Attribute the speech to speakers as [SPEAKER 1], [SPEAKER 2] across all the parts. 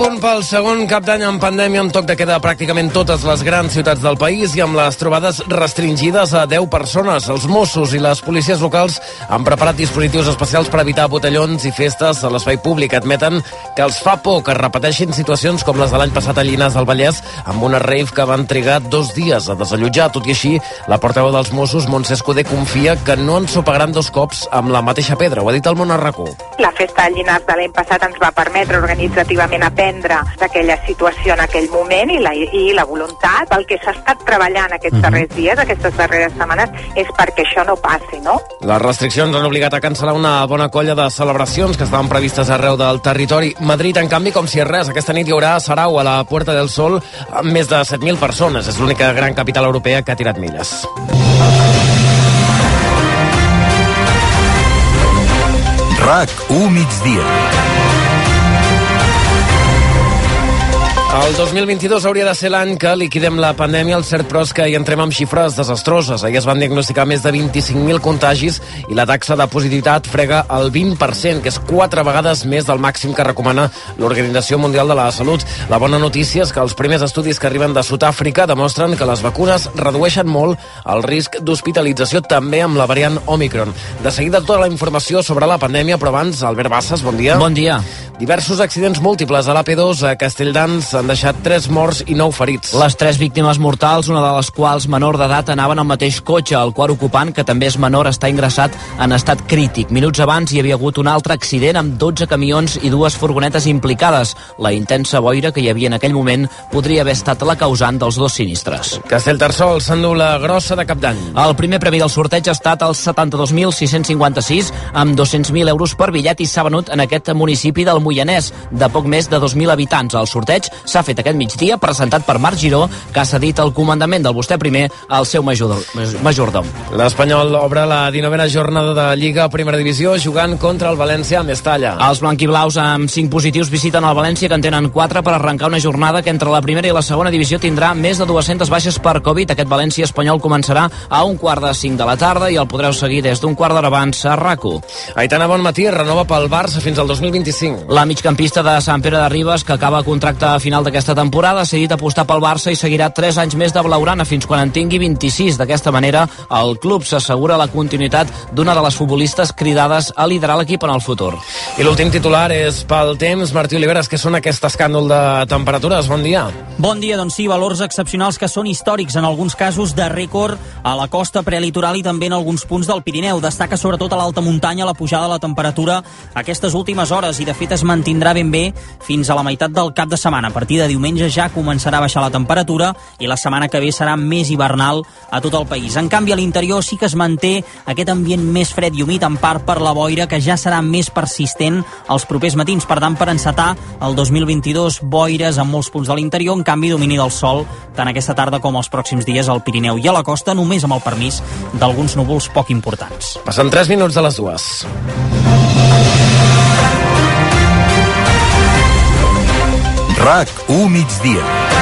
[SPEAKER 1] punt pel segon cap d'any en pandèmia, amb toc de queda a pràcticament totes les grans ciutats del país i amb les trobades restringides a 10 persones. Els Mossos i les policies locals han preparat dispositius especials per evitar botellons i festes a l'espai públic. Admeten que els fa por que es repeteixin situacions com les de l'any passat a Llinars del Vallès, amb una rave que van trigar 2 dies a desallotjar. Tot i així, la portaveu dels Mossos, Montse Escudé, confia que no ensopegaran 2 cops amb la mateixa pedra. Ho ha dit el Món a RAC1.
[SPEAKER 2] La festa de Llinars de l'any passat ens va permetre organitzativament aprendre d'aquella situació en aquell moment i la voluntat. El que s'ha estat treballant aquests darrers dies, aquestes darreres setmanes, és perquè això no passi, no?
[SPEAKER 1] Les restriccions han obligat a cancel·lar una bona colla de celebracions que estaven previstes arreu del territori. Madrid, en canvi, com si res, aquesta nit hi haurà sarau a la Puerta del Sol amb més de 7.000 persones. És l'única gran capital europea que ha tirat milles.
[SPEAKER 3] RAC1 migdia.
[SPEAKER 1] El 2022 hauria de ser l'any que liquidem la pandèmia. El cert, però, és que hi entrem amb xifres desastroses. Ahir es van diagnosticar més de 25.000 contagis i la taxa de positivitat frega el 20%, que és 4 vegades més del màxim que recomana l'Organització Mundial de la Salut. La bona notícia és que els primers estudis que arriben de Sud-àfrica demostren que les vacunes redueixen molt el risc d'hospitalització, també amb la variant Omicron. De seguida, tota la informació sobre la pandèmia, però abans, Albert Bassas, bon dia.
[SPEAKER 4] Bon dia.
[SPEAKER 1] Diversos accidents múltiples a l'AP2 a Castelldans han deixat 3 morts i 9 ferits.
[SPEAKER 4] Les 3 víctimes mortals, una de les quals menor d'edat, anaven al mateix cotxe. El quart ocupant, que també és menor, està ingressat en estat crític. Minuts abans hi havia hagut un altre accident amb 12 camions i 2 furgonetes implicades. La intensa boira que hi havia en aquell moment podria haver estat la causant dels 2 sinistres.
[SPEAKER 1] Castellterçol s'endú la grossa de cap d'any.
[SPEAKER 4] El primer premi del sorteig ha estat el 72.656 amb 200.000 euros per bitllet i s'ha venut en aquest municipi del Moianès, de poc més de 2.000 habitants. El sorteig s'ha fet aquest migdia, presentat per Marc Giró, que ha cedit el comandament del Vostè Primer al seu majordom.
[SPEAKER 1] L'Espanyol obre la 19a jornada de Lliga a Primera Divisió jugant contra el València a Mestalla.
[SPEAKER 4] Els blanquiblaus amb 5 positius visiten el València, que en tenen 4 per arrencar una jornada que entre la primera i la segona divisió tindrà més de 200 baixes per Covid. Aquest València espanyol començarà a 4:45 de la tarda i el podreu seguir des d'1/4 d'hora abans a RAC1.
[SPEAKER 1] Aitana Bonmatí renova pel Barça fins al 2025.
[SPEAKER 4] La migcampista de Sant Pere de Ribes, que acaba contracte a final d'aquesta temporada, ha decidit apostar pel Barça i seguirà 3 anys més de blaugrana fins quan en tingui 26. D'aquesta manera, el club s'assegura la continuïtat d'una de les futbolistes cridades a liderar l'equip en el futur.
[SPEAKER 1] I l'últim titular és pel temps. Martí Oliveres, què són aquest escàndol de temperatures? Bon dia.
[SPEAKER 5] Bon dia, doncs sí, valors excepcionals que són històrics, en alguns casos de rècord a la costa prelitoral i també en alguns punts del Pirineu. Destaca sobretot a l'alta muntanya la pujada de la temperatura aquestes últimes hores i de fet es mantindrà ben bé fins a la meitat del cap de setmana. A partir de diumenge ja començarà a baixar la temperatura i la setmana que ve serà més hivernal a tot el país. En canvi, a l'interior sí que es manté aquest ambient més fred i humit, en part per la boira, que ja serà més persistent els propers matins. Per tant, per encetar el 2022, boires en molts punts de l'interior, en canvi domini del sol tant aquesta tarda com els pròxims dies al Pirineu i a la costa, només amb el permís d'alguns núvols poc importants.
[SPEAKER 1] Passen 3 minuts de les 2.
[SPEAKER 3] RAC1 migdia.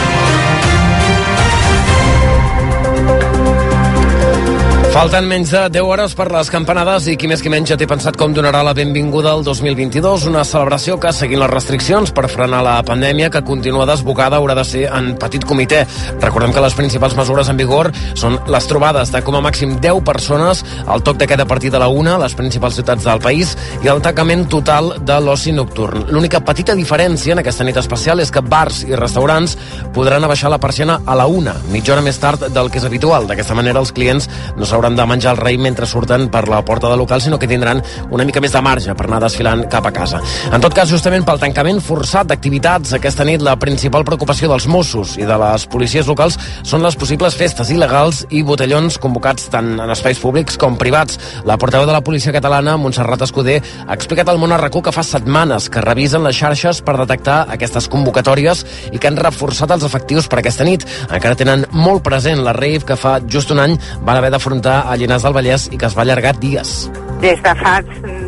[SPEAKER 1] Falten menys de 10 hores per les campanades i qui més qui menys ja té pensat com donarà la benvinguda al 2022, una celebració que, seguint les restriccions per frenar la pandèmia que continua desbocada, haurà de ser en petit comitè. Recordem que les principals mesures en vigor són les trobades de com a màxim 10 persones, el toc de queda a partir de la 1 a les principals ciutats del país i el tancament total de l'oci nocturn. L'única petita diferència en aquesta nit especial és que bars i restaurants podran abaixar la persiana a la 1, mitja hora més tard del que és habitual. D'aquesta manera els clients no s'hauran de menjar el raïm mentre surten per la porta del local, sinó que tindran una mica més de marge per anar desfilant cap a casa. En tot cas, justament pel tancament forçat d'activitats aquesta nit, la principal preocupació dels Mossos i de les policies locals són les possibles festes il·legals i botellons convocats tant en espais públics com privats. La portaveu de la policia catalana, Montserrat Escudé, ha explicat al Món a RAC1 que fa setmanes que revisen les xarxes per detectar aquestes convocatòries i que han reforçat els efectius per aquesta nit. Encara tenen molt present la rave que fa just un any van haver d'afrontar a Llinars del Vallès i que es va allargar dies.
[SPEAKER 2] Des de fa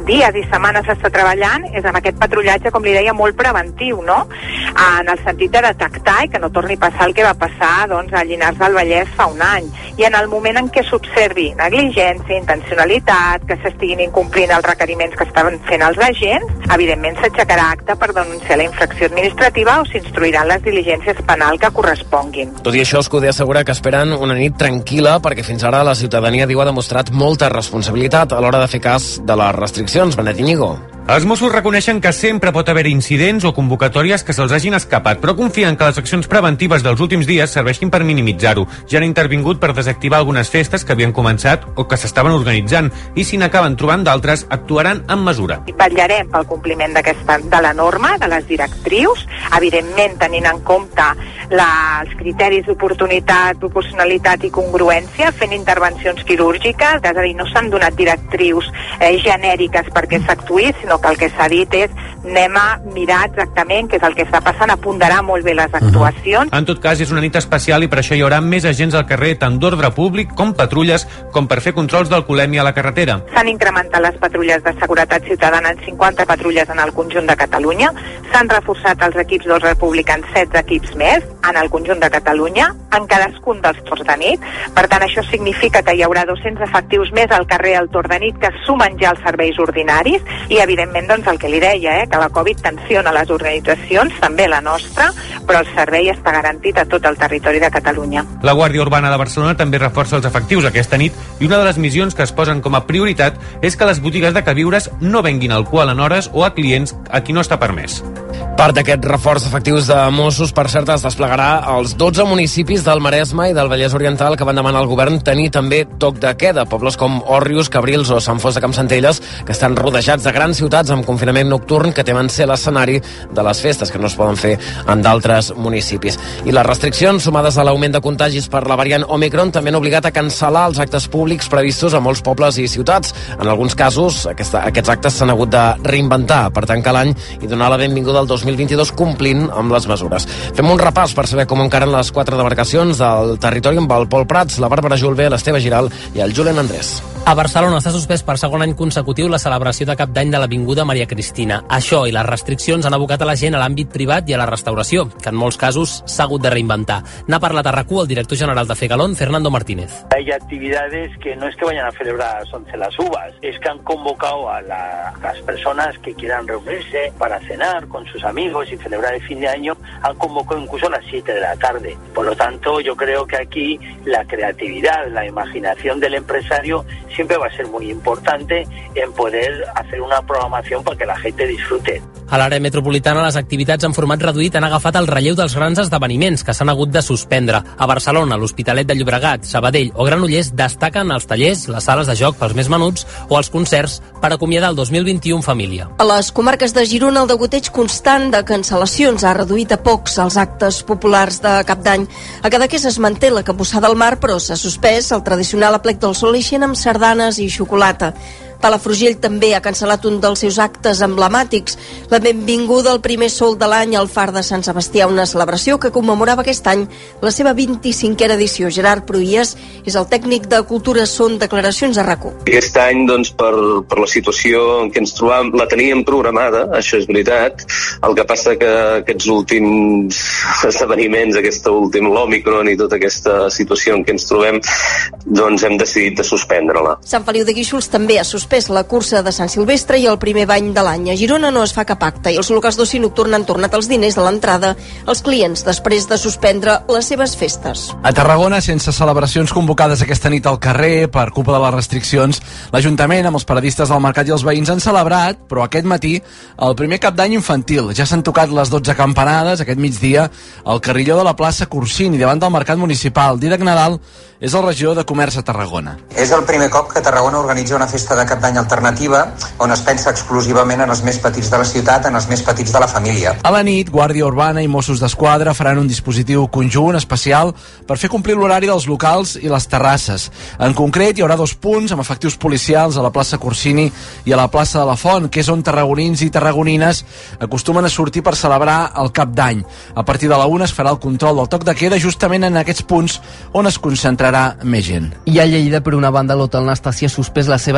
[SPEAKER 2] dies i setmanes s'està treballant és amb aquest patrullatge, com li deia, molt preventiu, no? En el sentit de detectar i que no torni a passar el que va passar doncs, a Llinars del Vallès fa un any. I en el moment en què s'observi negligència, intencionalitat, que s'estiguin incomplint els requeriments que estaven fent els agents, evidentment s'aixecarà acte per denunciar la infracció administrativa o s'instruiran les diligències penals que corresponguin.
[SPEAKER 1] Tot i això, Escudé assegura que esperen una nit tranquil·la perquè fins ara la ciutadania diu ha demostrat molta responsabilitat a l'hora de fer cas de les restriccions. Benet Íñigo.
[SPEAKER 6] Els Mossos reconeixen que sempre pot haver incidents o convocatòries que se'ls hagin escapat, però confien que les accions preventives dels últims dies serveixin per minimitzar-ho. Ja han intervingut per desactivar algunes festes que havien començat o que s'estaven organitzant i si n'acaben trobant d'altres, actuaran amb mesura.
[SPEAKER 2] Vetllarem pel compliment de la norma, de les directrius, evidentment tenint en compte els criteris d'oportunitat, proporcionalitat i congruència, fent intervencions quirúrgiques, és a dir, no s'han donat directrius genèriques perquè s'actuï, sinó que el que s'ha dit és anem a mirar exactament què és el que està passant, a ponderar molt bé les actuacions.
[SPEAKER 6] En tot cas, és una nit especial i per això hi haurà més agents al carrer, tant d'ordre públic com patrulles, com per fer controls d'alcoholèmia a la carretera.
[SPEAKER 2] S'han incrementat les patrulles de seguretat ciutadana en 50 patrulles en el conjunt de Catalunya, s'han reforçat els equips d'ordre públic en 16 equips més en el conjunt de Catalunya, en cadascun dels torns de nit. Per tant, això significa que hi haurà 200 efectius més al carrer al torn de nit que sumen ja els serveis ordinaris i, evidentment, doncs el que li deia, que la Covid tensiona les organitzacions, també la nostra, però el servei està garantit a tot el territori de Catalunya.
[SPEAKER 6] La Guàrdia Urbana de Barcelona també reforça els efectius aquesta nit i una de les missions que es posen com a prioritat és que les botigues de queviures no venguin alcohol en hores o a clients a qui no està permès.
[SPEAKER 1] Part d'aquest reforç efectius de Mossos, per cert, es desplegarà als 12 municipis del Maresme i del Vallès Oriental que van demanar al govern tenir també toc de queda. Pobles com Òrrius, Cabrils o Sant Fos de Campsentelles, que estan rodejats de grans ciutats amb confinament nocturn que temen ser l'escenari de les festes que no es poden fer en d'altres municipis. I les restriccions, sumades a l'augment de contagis per la variant Omicron, també han obligat a cancel·lar els actes públics previstos a molts pobles i ciutats. En alguns casos, aquests actes s'han hagut de reinventar per tancar l'any i donar la benvinguda al 2022 complint amb les mesures. Fem un repàs per saber com encaren les 4 demarcacions del territori amb el Pol Prats, la Bàrbara Julbé, l'Esteve Giral i el Julen Andrés.
[SPEAKER 7] A Barcelona s'ha suspès per segon any consecutiu la celebració de Cap d'Any de l'Avinguda Maria Cristina. Això i les restriccions han abocat a la gent a l'àmbit privat i a la restauració, que en molts casos s'ha hagut de reinventar. N'ha parlat a RAC1 el director general de Fegalón, Fernando Martínez.
[SPEAKER 8] Hay actividades que no es que vayan a celebrar 11 las uvas, es que han convocado a las personas que quieran reunirse para cenar con sus amigos y celebrar el fin de año, han convocado incluso a las 7 de la tarde. Por lo tanto, yo creo que aquí la creatividad, la imaginación del empresario siempre va a ser muy importante en poder hacer una programación para que la gente disfrute.
[SPEAKER 7] A l'àrea metropolitana, les activitats en format reduït han agafat el relleu dels grans esdeveniments que s'han hagut de suspendre. A Barcelona, l'Hospitalet de Llobregat, Sabadell o Granollers destaquen els tallers, les sales de joc pels més menuts o els concerts per acomiadar el 2021 família.
[SPEAKER 9] A les comarques de Girona, el degoteig constant de cancel·lacions ha reduït a pocs els actes populars de Cap d'Any. A Cadaqués es manté la cabussada al mar, però s'ha suspès el tradicional aplec del Sol Ixent amb sardanes i xocolata. Palafrugell també ha cancel·lat un dels seus actes emblemàtics, la benvinguda al primer sol de l'any al Far de Sant Sebastià, una celebració que commemorava aquest any la seva 25a edició. Gerard Pruies és el tècnic de Cultura, són declaracions a RAC1.
[SPEAKER 10] Aquest any, doncs, per la situació en què ens trobàvem, la teníem programada, això és veritat. El que passa que aquests últims esdeveniments, l'Òmicron i tota aquesta situació en què ens trobem, doncs hem decidit de suspendre-la.
[SPEAKER 9] Sant Feliu de Guíxols també ha suspès la cursa de Sant Silvestre i el primer bany de l'any. A Girona no es fa cap acte i els locals d'oci nocturn han tornat els diners de l'entrada als clients després de suspendre les seves festes.
[SPEAKER 11] A Tarragona, sense celebracions convocades aquesta nit al carrer per culpa de les restriccions, l'Ajuntament amb els paradistes del mercat i els veïns han celebrat, però aquest matí, el primer Cap d'Any infantil. Ja s'han tocat les 12 campanades aquest migdia al carrilló de la plaça Corsini davant del mercat municipal. Dídac Nadal és el regidor de Comerç a Tarragona.
[SPEAKER 12] És el primer cop que Tarragona organitza una festa de Cap d'Any alternativa on es pensa exclusivament en els més petits de la ciutat, en els més petits de la família.
[SPEAKER 11] A la nit, Guàrdia Urbana i Mossos d'Esquadra faran un dispositiu conjunt especial per fer complir l'horari dels locals i les terrasses. En concret, hi haurà 2 punts amb efectius policials a la plaça Corsini i a la plaça de la Font, que és on tarragonins i tarragonines acostumen a sortir per celebrar el Cap d'Any. A partir de la 1 es farà el control del toc de queda justament en aquests punts on es concentrarà més gent.
[SPEAKER 13] I a Lleida, per una banda, l'Hotel Nàstasia ha suspès la seva clàssica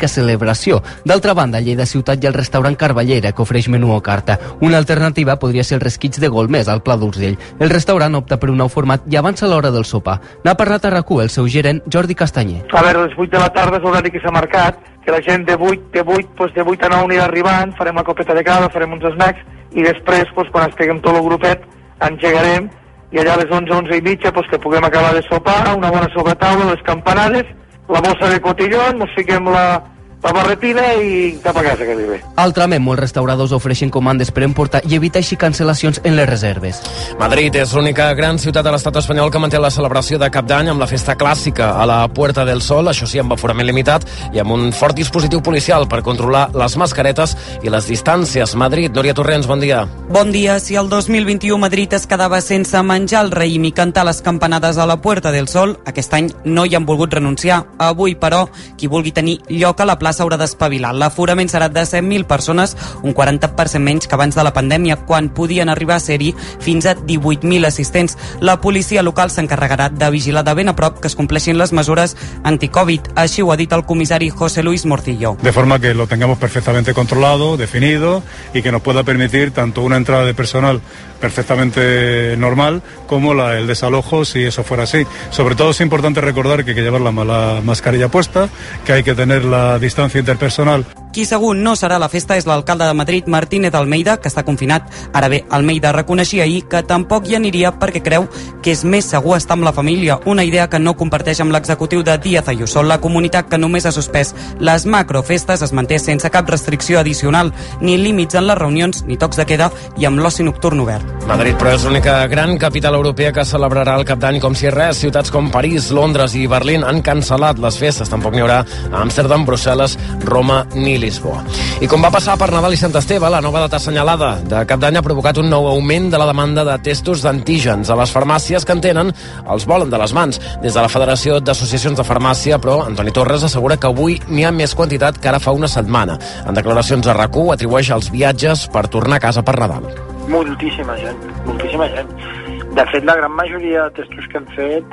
[SPEAKER 13] celebració. D'altra banda, Lleida Ciutat hi ha el restaurant Carballera, que ofereix menú o carta. Una alternativa podria ser el resquitx de Golmés, al Pla d'Urgell. El restaurant opta per un nou format i avança l'hora del sopar. N'ha parlat a RAC1 el seu gerent, Jordi Castanyer.
[SPEAKER 14] A veure, a les 8 de la tarda és l'horari que s'ha marcat, que la gent de 8 a 9 anirà arribant, farem la copeta de cava, farem uns snacks, i després, quan estiguem tot el grupet, engegarem, i allà a les 11 i mitja, que puguem acabar de sopar, una bona sobretaula, les campanades, la bossa de cotillón, ens fiquem la barretina i cap a casa, que diu bé.
[SPEAKER 13] Altrament, molts restauradors ofereixen comandes per emportar i evitar així cancel·lacions en les reserves.
[SPEAKER 1] Madrid és l'única gran ciutat de l'estat espanyol que manté la celebració de Cap d'Any amb la festa clàssica a la Puerta del Sol, això sí, amb aforament limitat i amb un fort dispositiu policial per controlar les mascaretes i les distàncies. Madrid, Núria Torrents, bon dia.
[SPEAKER 15] Bon dia. Si el 2021 Madrid es quedava sense menjar el raïm i cantar les campanades a la Puerta del Sol, aquest any no hi han volgut renunciar. Avui, però, qui vulgui tenir lloc a la plaça s'haurà d'espavilar. L'aforament serà de 100.000 persones, un 40% menys que abans de la pandèmia, quan podien arribar a ser-hi fins a 18.000 assistents. La policia local s'encarregarà de vigilar de ben a prop que es compleixin les mesures anti-Covid. Així ho ha dit el comissari José Luis Morcillo.
[SPEAKER 16] De forma que lo tengamos perfectamente controlado, definido y que nos pueda permitir tanto una entrada de personal perfectamente normal como el desalojo si eso fuera así. Sobre todo es importante recordar que hay que llevar la mascarilla puesta, que hay que tener la distancia interpersonal.
[SPEAKER 15] Qui segur no serà a la festa és l'alcalde de Madrid, Martínez Almeida, que està confinat. Ara bé, Almeida reconeixia ahir que tampoc hi aniria perquè creu que és més segur estar amb la família, una idea que no comparteix amb l'executiu de Díaz Ayuso. La comunitat que només ha suspès les macrofestes es manté sense cap restricció addicional, ni límits en les reunions, ni tocs de queda i amb l'oci nocturn obert.
[SPEAKER 1] Madrid, però és l'única gran capital europea que celebrarà el Cap d'Any com si res. Ciutats com París, Londres i Berlín han cancel·lat les festes. Tampoc n'hi haurà a Amsterdam, Brussel·les, Roma ni Lisboa. I com va passar per Nadal i Sant Esteve, la nova data assenyalada de Cap d'Any ha provocat un nou augment de la demanda de testos d'antígens. A les farmàcies que en tenen els volen de les mans. Des de la Federació d'Associacions de Farmàcia, però, Antoni Torres assegura que avui n'hi ha més quantitat que ara fa una setmana. En declaracions a RAC1 atribueix els viatges per tornar a casa per Nadal.
[SPEAKER 8] Moltíssima gent, moltíssima gent. De fet, la gran majoria de testos que hem fet,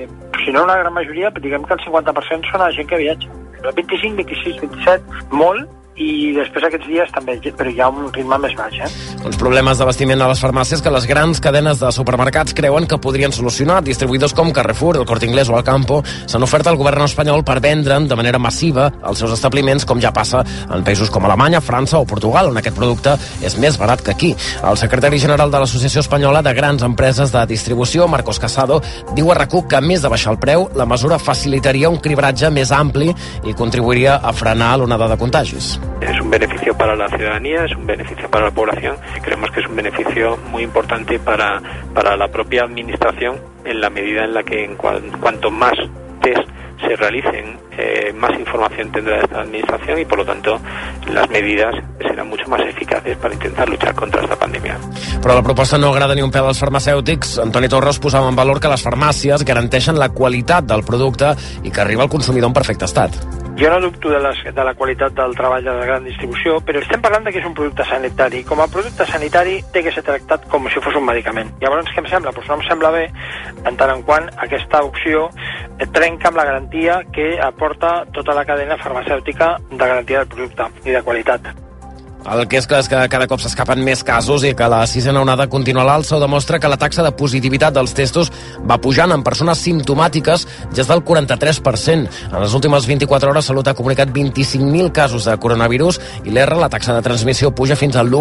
[SPEAKER 8] si no una gran majoria, diguem que el 50% són la gent que viatja. 25, 26, 27, molt, i després aquests dies també, però hi ha un ritme més baix.
[SPEAKER 1] Uns problemes d'abastiment a les farmàcies que les grans cadenes de supermercats creuen que podrien solucionar. Distribuïdors com Carrefour, el Corte Inglés o el Campo s'han ofert al govern espanyol per vendre'n de manera massiva els seus establiments, com ja passa en països com Alemanya, França o Portugal, on aquest producte és més barat que aquí. El secretari general de l'Associació Espanyola de Grans Empreses de Distribució, Marcos Casado, diu a RAC1 que, a més de baixar el preu, la mesura facilitaria un cribratge més ampli i contribuiria a frenar l'onada de contagis.
[SPEAKER 17] Es un beneficio para la ciudadanía, es un beneficio para la población. Creemos que es un beneficio muy importante para la propia administración, en la medida en la que cuanto más test se realicen, más información tendrá esta administración y, por lo tanto, las medidas serán mucho más eficaces para intentar luchar contra esta pandemia.
[SPEAKER 1] Però la proposta no agrada ni un pèl als farmacèutics. Antoni Torres posava en valor que les farmàcies garanteixen la qualitat del producte i que arriba al consumidor en perfecte estat.
[SPEAKER 8] Jo no dubto de la qualitat del treball de la gran distribució, però estem parlant que és un producte sanitari. Com a producte sanitari té que ser tractat com si fos un medicament. Llavors, què em sembla? Doncs no em sembla bé, en tant en quant aquesta opció trenca amb la garantia que aporta tota la cadena farmacèutica de garantia del producte i de qualitat.
[SPEAKER 1] El que és clar és que cada cop s'escapen més casos i que la sisena onada continua a l'alça ho demostra que la taxa de positivitat dels testos va pujant en persones simptomàtiques ja és del 43%. En les últimes 24 hores Salut ha comunicat 25.000 casos de coronavirus i l'R, la taxa de transmissió, puja fins al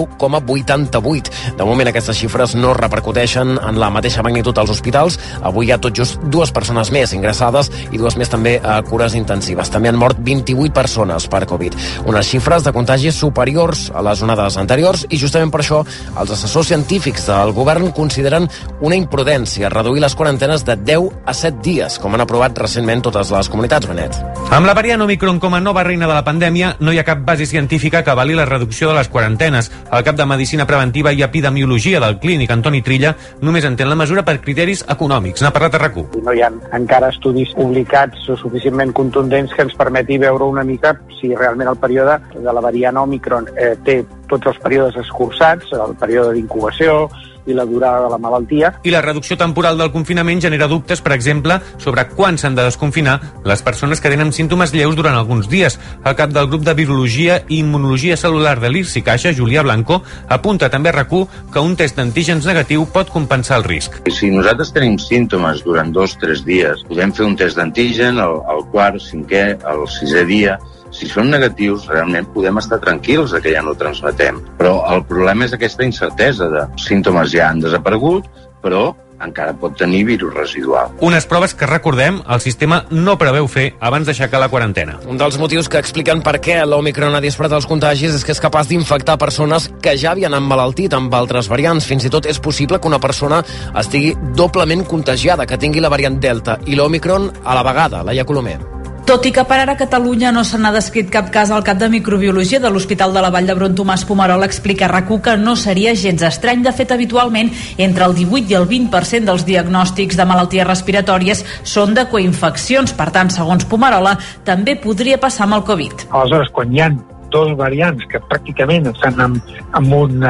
[SPEAKER 1] 1,88. De moment aquestes xifres no repercuteixen en la mateixa magnitud als hospitals. Avui hi ha tot just 2 persones més ingressades i 2 més també a cures intensives. També han mort 28 persones per Covid. Unes xifres de contagis superiors a les onades anteriors i justament per això els assessors científics del govern consideren una imprudència reduir les quarantenes de 10 a 7 dies, com han aprovat recentment totes les comunitats, Benet.
[SPEAKER 6] Amb la variant Omicron com a nova reina de la pandèmia, no hi ha cap base científica que avali la reducció de les quarantenes. El cap de Medicina Preventiva i Epidemiologia del Clínic, Antoni Trilla, només entén la mesura per criteris econòmics. N'ha parlat a RAC1.
[SPEAKER 18] No hi ha encara estudis publicats o suficientment contundents que ens permeti veure una mica si realment el període de la variant Omicron té tots els períodes escurçats, el període d'incubació, i la durada de la malaltia.
[SPEAKER 6] I la reducció temporal del confinament genera dubtes, per exemple, sobre quan s'han de desconfinar les persones que tenen símptomes lleus durant alguns dies. El cap del grup de Virologia i Immunologia Celular de l'IRSI Caixa, Julià Blanco, apunta també a RAC1 que un test d'antígens negatiu pot compensar el risc.
[SPEAKER 19] Si nosaltres tenim símptomes durant 2-3 dies, podem fer un test d'antígen al quart, cinquè, al sisè dia. Si són negatius, realment podem estar tranquils que ja no transmetem. Però el problema és aquesta incertesa de símptomes ja han desaparegut, però encara pot tenir virus residual.
[SPEAKER 6] Unes proves que, recordem, el sistema no preveu fer abans d'aixecar la quarantena.
[SPEAKER 1] Un dels motius que expliquen per què l'Omicron ha disparat els contagis és que és capaç d'infectar persones que ja havien emmalaltit amb altres variants. Fins i tot és possible que una persona estigui doblement contagiada, que tingui la variant Delta i l'Omicron a la vegada. Laia Colomer.
[SPEAKER 20] Tot i que per ara a Catalunya no se n'ha descrit cap cas, el cap de microbiologia de l'Hospital de la Vall d'Hebron, Tomàs Pomerol, explica a RAC1 que no seria gens estrany. De fet, habitualment, entre el 18 i el 20% dels diagnòstics de malalties respiratòries són de coinfeccions. Per tant, segons Pomerola, també podria passar amb el Covid.
[SPEAKER 18] Aleshores, quan hi ha dos variants que pràcticament estan amb un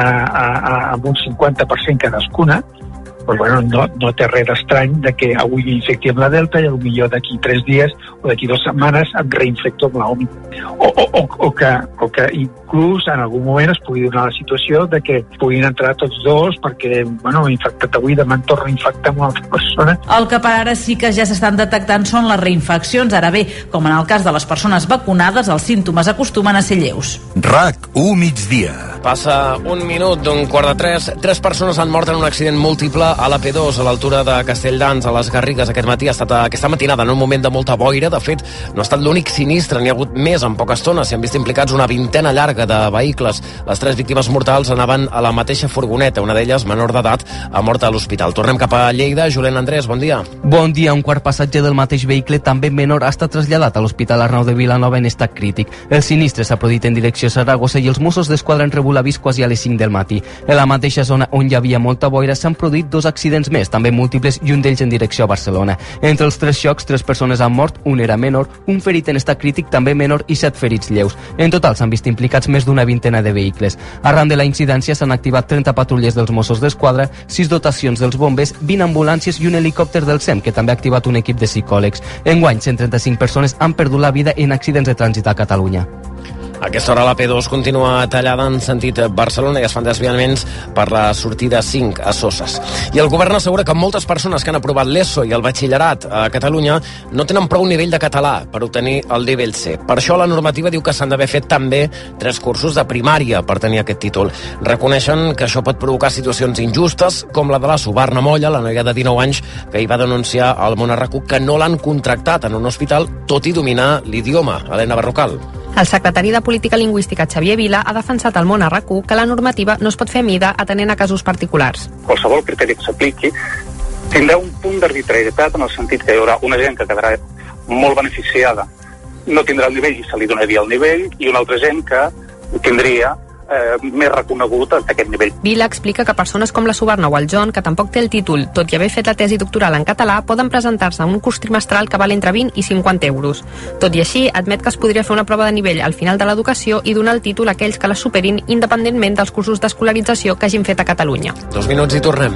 [SPEAKER 18] 50% cadascuna, pues bueno, no té res d'estrany de que avui m'infecti amb la Delta i potser d'aquí 3 dies o d'aquí 2 setmanes em reinfecto amb la Omicron. O que inclús en algun moment es pugui donar la situació de que puguin entrar tots dos perquè, bueno, m'he infectat avui, demà em torno a infectar amb una altra persona.
[SPEAKER 20] El que per ara sí que ja s'estan detectant són les reinfeccions. Ara bé, com en el cas de les persones vacunades, els símptomes acostumen a ser lleus.
[SPEAKER 3] RAC1 migdia.
[SPEAKER 1] Passa un minut d'un 2:45. 3 persones han mort en un accident múltiple a la P2 a l'altura de Castelldans, a les Garrigues. Aquest matí ha estat aquesta matinada en un moment de molta boira. De fet, no ha estat l'únic sinistre, n'hi ha hagut més en poca estona. S'hi han vist implicats una vintena llarga de vehicles. Les 3 víctimes mortals anaven a la mateixa furgoneta. Una d'elles, menor d'edat, ha mort a l'hospital. Tornem cap a Lleida. Julen Andrés, bon dia.
[SPEAKER 13] Bon dia. Un quart passatger del mateix vehicle, també menor, ha estat traslladat a l'Hospital Arnau de Vilanova en estat crític. El sinistre s'ha produït en direcció a Saragossa i els Mossos d'Esquadra han rebut l'avís quasi a les 5 del matí. En la mateixa zona on hi havia molta boira s'han produït 2 accidents més, també múltiples, i un d'ells en direcció a Barcelona. Entre els 3 xocs, 3 persones han mort, un era menor, un ferit en estat crític també menor i 7 ferits lleus. En total s'han vist implicats més d'una vintena de vehicles. Arran de la incidència s'han activat 30 patrulles dels Mossos d'Esquadra, 6 dotacions dels bombers, 20 ambulàncies i un helicòpter del SEM, que també ha activat un equip de psicòlegs. Enguany, 135 persones han perdut la vida en accidents de trànsit a Catalunya.
[SPEAKER 1] A aquesta hora la P2 continua tallada en sentit Barcelona i es fan desviaments per la sortida 5 a Soses. I el govern assegura que moltes persones que han aprovat l'ESO i el batxillerat a Catalunya no tenen prou nivell de català per obtenir el nivell C. Per això la normativa diu que s'han d'haver fet també 3 cursos de primària per tenir aquest títol. Reconeixen que això pot provocar situacions injustes, com la de la Subarna Molla, la noia de 19 anys que hi va denunciar al món a RAC1 que no l'han contractat en un hospital tot i dominar l'idioma. Helena Barrocal.
[SPEAKER 21] El secretari de Política Lingüística, Xavier Vila, ha defensat al món a RAC1 que la normativa no es pot fer a mida atenent a casos particulars.
[SPEAKER 22] Qualsevol criteri que s'apliqui tindrà un punt d'arbitrarietat en el sentit que hi haurà una gent que quedarà molt beneficiada, no tindrà el nivell i se li donaria el nivell, i una altra gent que tindria més reconegut aquest nivell.
[SPEAKER 21] Vila explica que persones com la Subarna o el John, que tampoc té el títol, tot i haver fet la tesi doctoral en català, poden presentar-se a un curs trimestral que val entre 20 i 50 euros. Tot i així, admet que es podria fer una prova de nivell al final de l'educació i donar el títol a aquells que la superin independentment dels cursos d'escolarització que hagin fet a Catalunya.
[SPEAKER 1] 2 minuts i tornem.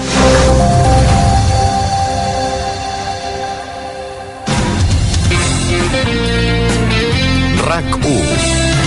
[SPEAKER 23] RAC1.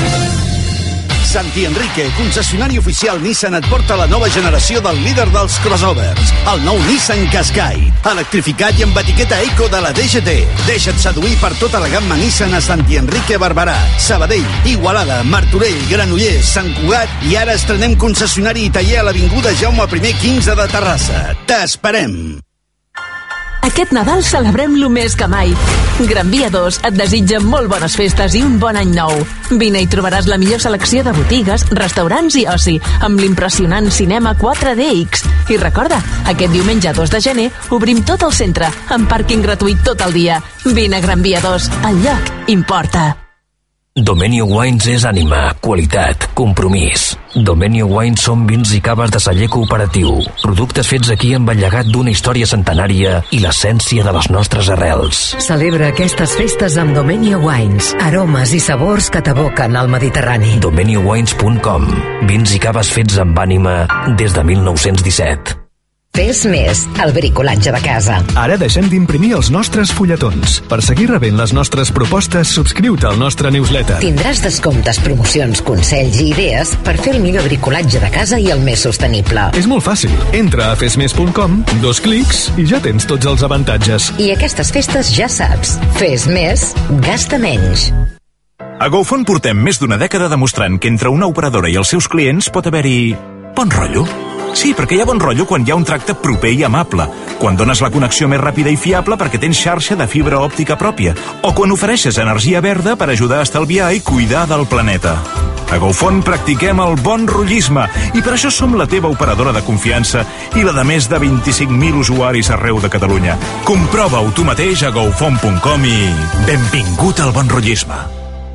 [SPEAKER 23] Santi Enrique, concessionari oficial Nissan, et porta la nova generació del líder dels crossovers, el nou Nissan Qashqai, electrificat i amb etiqueta Eco de la DGT. Deixa't seduir per tota la gamma Nissan a Santi Enrique Barberà, Sabadell, Igualada, Martorell, Granollers, Sant Cugat i ara estrenem concessionari i taller a l'avinguda Jaume I 15 de Terrassa. T'esperem!
[SPEAKER 24] Aquest Nadal celebrem-lo més que mai. Gran Via 2 et desitja molt bones festes i un bon any nou. Vine i trobaràs la millor selecció de botigues, restaurants i oci, amb l'impressionant cinema 4DX. I recorda, aquest diumenge 2 de gener obrim tot el centre, amb pàrquing gratuït tot el dia. Vine a Gran Via 2, el lloc importa.
[SPEAKER 25] Domenio Wines és ànima, qualitat, compromís.
[SPEAKER 2] Domenio Wines són vins i caves de celler cooperatiu. Productes fets aquí amb el llegat d'una història centenària i l'essència de les nostres arrels.
[SPEAKER 4] Celebra aquestes festes amb Domenio Wines. Aromes i sabors que t'aboquen al Mediterrani.
[SPEAKER 2] DomenioWines.com. Vins i caves fets amb ànima des de 1917.
[SPEAKER 4] Fes més, el bricolatge de casa.
[SPEAKER 5] Ara deixem d'imprimir els nostres fulletons. Per seguir rebent les nostres propostes, subscriu-te al nostre newsletter.
[SPEAKER 4] Tindràs descomptes, promocions, consells i idees per fer el millor bricolatge de casa i el més sostenible.
[SPEAKER 5] És molt fàcil. Entra a fesmes.com, 2 clics i ja tens tots els avantatges.
[SPEAKER 4] I aquestes festes ja saps. Fes més, gasta menys.
[SPEAKER 7] A GoFont portem més d'una dècada demostrant que entre una operadora i els seus clients pot haver-hi bon rotllo. Sí, perquè hi ha bon rotllo quan hi ha un tracte proper i amable, quan dones la connexió més ràpida i fiable perquè tens xarxa de fibra òptica pròpia, o quan ofereixes energia verda per ajudar a estalviar i cuidar del planeta. A GoFont practiquem el bon rotllisme i per això som la teva operadora de confiança i la de més de 25.000 usuaris arreu de Catalunya. Comprova-ho tu mateix a gofont.com i benvingut al bon rotllisme.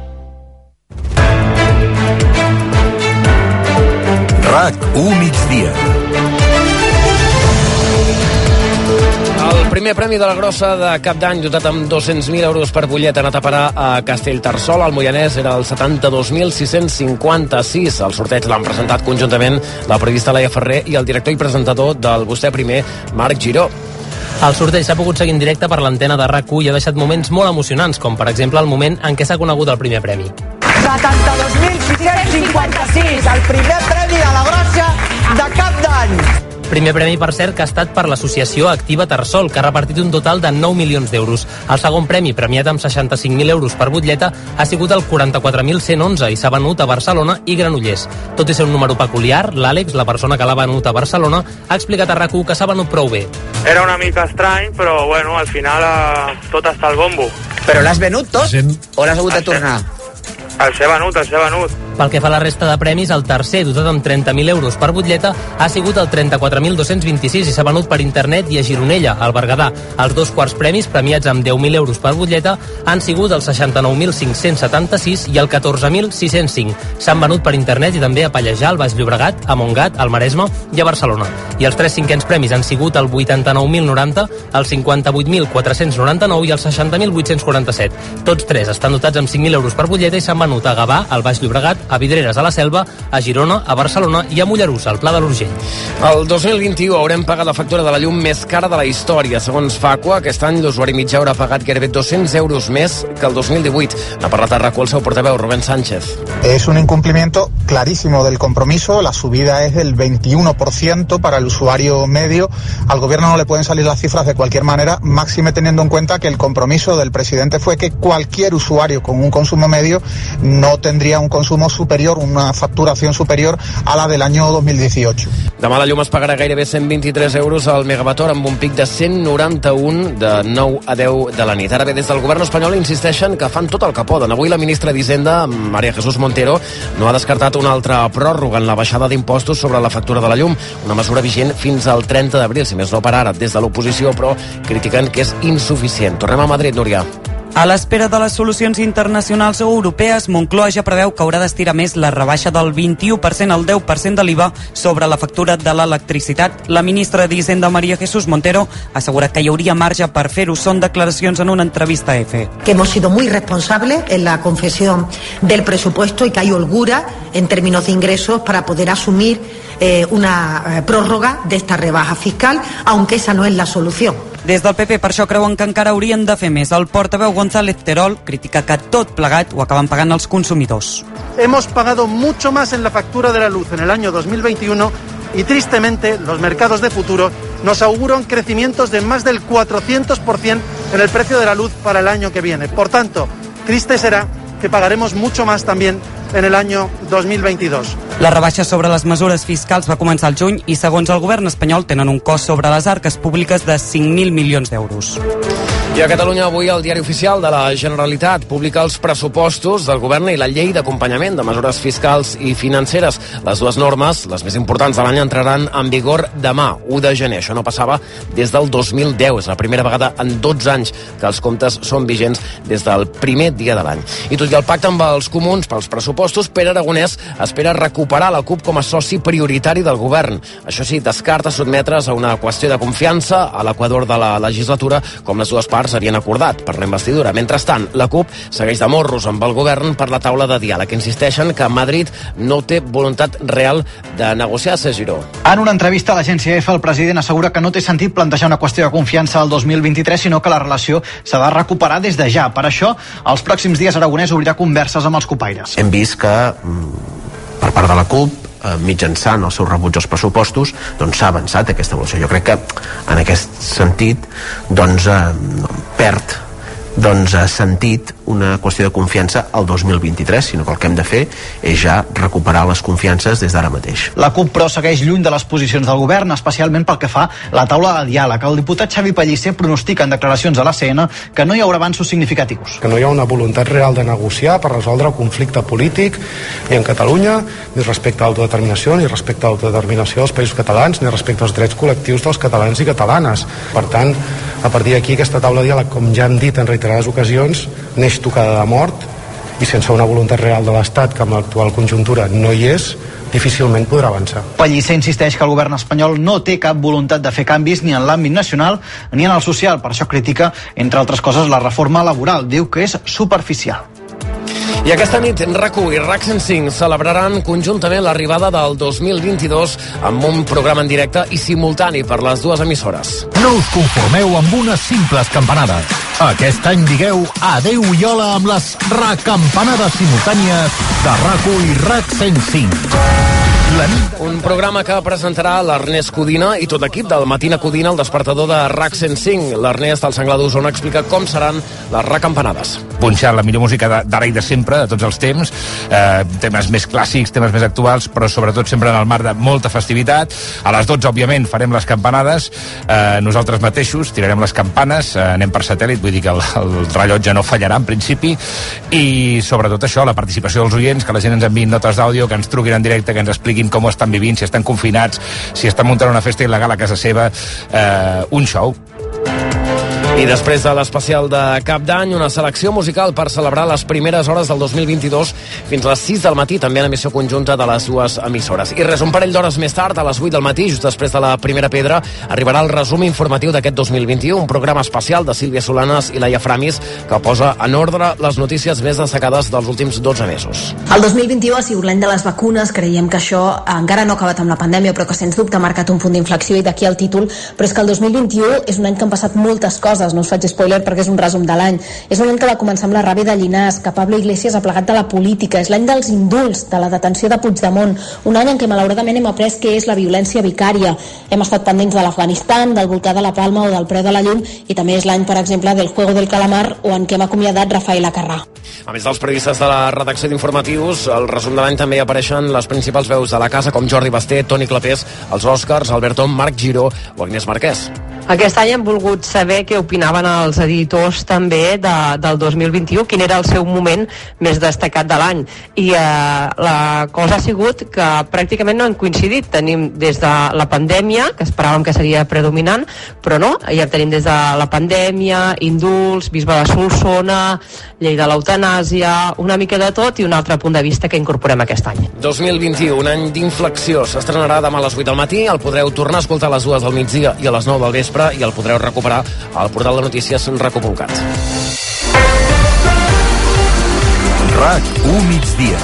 [SPEAKER 3] RAC1 migdia.
[SPEAKER 1] El primer premi de la grossa de Cap d'Any, dotat amb 200.000 euros per butllet, ha anat a parar a Castellterçol. El Moianès era el 72.656. El sorteig l'han presentat conjuntament la periodista Laia Ferrer i el director i presentador del Vostè Primer, Marc Giró.
[SPEAKER 25] El sorteig s'ha pogut seguir en directe per l'antena de RAC1 i ha deixat moments molt emocionants, com per exemple el moment en què s'ha conegut el primer premi.
[SPEAKER 26] 72.656, el primer premi de la grossa de Cap d'Any.
[SPEAKER 25] Primer premi, per cert, que ha estat per l'associació Activa Tarsol, que ha repartit un total de 9 milions d'euros. El segon premi, premiat amb 65.000 euros per butlleta, ha sigut el 44.111 i s'ha venut a Barcelona i Granollers. Tot i ser un número peculiar, l'Àlex, la persona que l'ha venut a Barcelona, ha explicat a RAC1 que s'ha venut prou bé.
[SPEAKER 27] Era una mica estrany, però bueno, al final tot està al bombo.
[SPEAKER 26] Però l'has venut tot o l'has hagut de tornar?
[SPEAKER 27] El s'ha venut.
[SPEAKER 25] Pel que fa a la resta de premis, el tercer, dotat amb 30.000 euros per butlleta, ha sigut el 34.226 i s'ha venut per internet i a Gironella, al Berguedà. Els dos quarts premis, premiats amb 10.000 euros per butlleta, han sigut el 69.576 i el 14.605. S'han venut per internet i també a Pallejà, al Baix Llobregat, a Montgat, al Maresme i a Barcelona. I els tres cinquens premis han sigut el 89.090, el 58.499 i el 60.847. Tots tres estan dotats amb 5.000 euros per butlleta i s'han venut a Gavà, al Baix Llobregat, a Vidreres, a la Selva, a Girona, a Barcelona i a Mollerussa, al Pla de l'Urgell.
[SPEAKER 1] El 2021 haurem pagat la factura de la llum més cara de la història. Segons Facua, aquest any l'usuari mitjà haurà pagat gairebé 200 euros més que el 2018. Ha parlat a RAC1 el seu portaveu, Rubén Sánchez.
[SPEAKER 28] Es un incumplimiento clarísimo del compromiso. La subida es del 21% para el usuario medio. Al gobierno no le pueden salir las cifras de cualquier manera, máxime teniendo en cuenta que el compromiso del presidente fue que cualquier usuario con un consumo medio no tendría un consumo superior, una facturación superior a la del año 2018.
[SPEAKER 1] Demà la llum es pagarà gairebé 123 euros al megawatt-hora amb un pic de 191 de 9 a 10 de la nit. Ara bé, des del govern espanyol insisteixen que fan tot el que poden. Avui la ministra d'Hisenda, María Jesús Montero, no ha descartat una altra pròrroga en la baixada d'impostos sobre la factura de la llum, una mesura vigent fins al 30 d'abril, si més no per ara, des de l'oposició, però critiquen que és insuficient. Tornem a Madrid, Núria.
[SPEAKER 15] A l'espera de les solucions internacionals o europees, Moncloa ja preveu que haurà d'estirar més la rebaixa del 21% al 10% de l'IVA sobre la factura de l'electricitat. La ministra d'Hisenda, María Jesús Montero, assegura que hi hauria marge per fer-ho. Són declaracions en una entrevista a EFE.
[SPEAKER 29] Que hemos sido muy responsables en la confección del presupuesto y que hay holgura en términos de ingresos para poder asumir una prórroga de esta rebaja fiscal, aunque esa no es la solución.
[SPEAKER 15] Des del PP per això creuen que encara haurien de fer més. El portaveu González Terol critica que tot plegat ho acaben pagant els consumidors.
[SPEAKER 30] Hemos pagado mucho más en la factura de la luz en el año 2021 y tristemente los mercados de futuro nos auguran crecimientos de más del 400% en el precio de la luz para el año que viene. Por tanto, triste será que pagaremos mucho más también en el año 2022.
[SPEAKER 15] La rebaixa sobre les mesures fiscals va començar al juny i, segons el govern espanyol, tenen un cost sobre les arques públiques de 5.000 milions d'euros.
[SPEAKER 1] I a Catalunya avui el Diari Oficial de la Generalitat publica els pressupostos del govern i la llei d'acompanyament de mesures fiscals i financeres. Les dues normes, les més importants de l'any, entraran en vigor demà, 1 de gener. Això no passava des del 2010. És la primera vegada en 12 anys que els comptes són vigents des del primer dia de l'any. I tot i el pacte amb els comuns pels pressupostos, Pere Aragonès espera recuperar recuperar la CUP com a soci prioritari del govern. Això sí, descarta sotmetre's a una qüestió de confiança a l'equador de la legislatura, com les dues parts havien acordat per la investidura. Mentrestant, la CUP segueix de morros amb el govern per la taula de diàleg. Insisteixen que Madrid no té voluntat real de negociar. Giró.
[SPEAKER 6] En una entrevista a l'agència EFE, el president assegura que no té sentit plantejar una qüestió de confiança al 2023, sinó que la relació s'ha de recuperar des de ja. Per això, els pròxims dies Aragonès obrirà converses amb els copaires.
[SPEAKER 8] Hem vist que, per part de la CUP, mitjançant el seu rebuig als pressupostos, doncs s'ha avançat aquesta evolució. Jo crec que, en aquest sentit, perd sentit una qüestió de confiança al 2023, sinó que el que hem de fer és ja recuperar les confiances des d'ara mateix.
[SPEAKER 6] La CUP, però, segueix lluny de les posicions del govern, especialment pel que fa a la taula de diàleg. El diputat Xavi Pellicer pronostica en declaracions a l'ACN que no hi haurà avanços significatius.
[SPEAKER 9] Que no hi ha una voluntat real de negociar per resoldre el conflicte polític ni en Catalunya, ni respecte a l'autodeterminació, ni respecte a l'autodeterminació dels països catalans, ni respecte als drets col·lectius dels catalans i catalanes. Per tant, a partir d'aquí, aquesta taula de diàleg, com ja hem dit en reiterades ocasions, neix tocada de mort, i sense una voluntat real de l'Estat, que amb l'actual conjuntura no hi és, difícilment podrà avançar.
[SPEAKER 6] Pellicer insisteix que el govern espanyol no té cap voluntat de fer canvis ni en l'àmbit nacional ni en el social. Per això critica, entre altres coses, la reforma laboral. Diu que és superficial.
[SPEAKER 1] I aquesta nit RAC1 i RAC 105 celebraran conjuntament l'arribada del 2022 amb un programa en directe i simultani per les dues emissores.
[SPEAKER 3] No us conformeu amb unes simples campanades. Aquest any digueu adeu i hola amb les recampanades simultànies de RAC1 i RAC 105.
[SPEAKER 1] Un programa que presentarà l'Ernest Codina i tot l'equip del Matina Codina, el despertador de RAC 105. L'Ernest, al Senglar d'Osona, explica com seran les recampanades.
[SPEAKER 10] Punxant la millor música d'ara i de sempre, de tots els temps, temes més clàssics, temes més actuals, però sobretot sempre en el marc de molta festivitat. A les 12, òbviament, farem les campanades. Nosaltres mateixos tirarem les campanes, anem per satèl·lit, vull dir que el rellotge no fallarà en principi, i sobretot això, la participació dels oients, que la gent ens enviïn notes d'àudio, que ens truquin en directe, que ens expliquin com ho estan vivint, si estan confinats, si estan muntant una festa il·legal a casa seva, un show.
[SPEAKER 1] I després de l'especial de Cap d'Any, una selecció musical per celebrar les primeres hores del 2022 fins a les 6 del matí, també en emissió conjunta de les dues emissores. I res, un parell d'hores més tard, a les 8 del matí, just després de la primera pedra, arribarà el resum informatiu d'aquest 2021, un programa especial de Sílvia Solanes i Laia Framis que posa en ordre les notícies més destacades dels últims 12 mesos.
[SPEAKER 11] El 2021 ha sigut l'any de les vacunes, creiem que això encara no ha acabat amb la pandèmia, però que sens dubte ha marcat un punt d'inflexió, i d'aquí el títol, però és que el 2021 és un any que han passat moltes coses, no us faig spoiler perquè és un resum de l'any. És un any que va començar amb la ràbia de Llinàs, que Pablo Iglesias ha plegat de la política, és l'any dels indults, de la detenció de Puigdemont, un any en què malauradament hem après què és la violència vicària. Hem estat pendents de l'Afganistan, del volcà de la Palma o del preu de la llum, i també és l'any, per exemple, del Juego del Calamar, o en què hem acomiadat Rafael Acarrà.
[SPEAKER 1] A més dels periodistes de la redacció d'informatius, al resum de l'any també hi apareixen les principals veus de la casa, com Jordi Basté, Toni Clapés, els Oscars, Alberto, Marc Giró o Agnès Marquès.
[SPEAKER 12] Aquest any hem volgut saber què opinaven els editors també del 2021, quin era el seu moment més destacat de l'any. I la cosa ha sigut que pràcticament no han coincidit. Tenim des de la pandèmia, que esperàvem que seria predominant, però no, ja tenim des de la pandèmia, indults, Bisbe de Solsona, llei de l'eutanàsia, una mica de tot i un altre punt de vista que incorporem aquest any.
[SPEAKER 1] 2021, un any d'inflexió. S'estrenarà demà a les 8 del matí, el podreu tornar a escoltar a les 2 del migdia i a les 9 del vespre, i el podreu recuperar al portal de notícies RAC1.cat.
[SPEAKER 3] RAC1 migdia.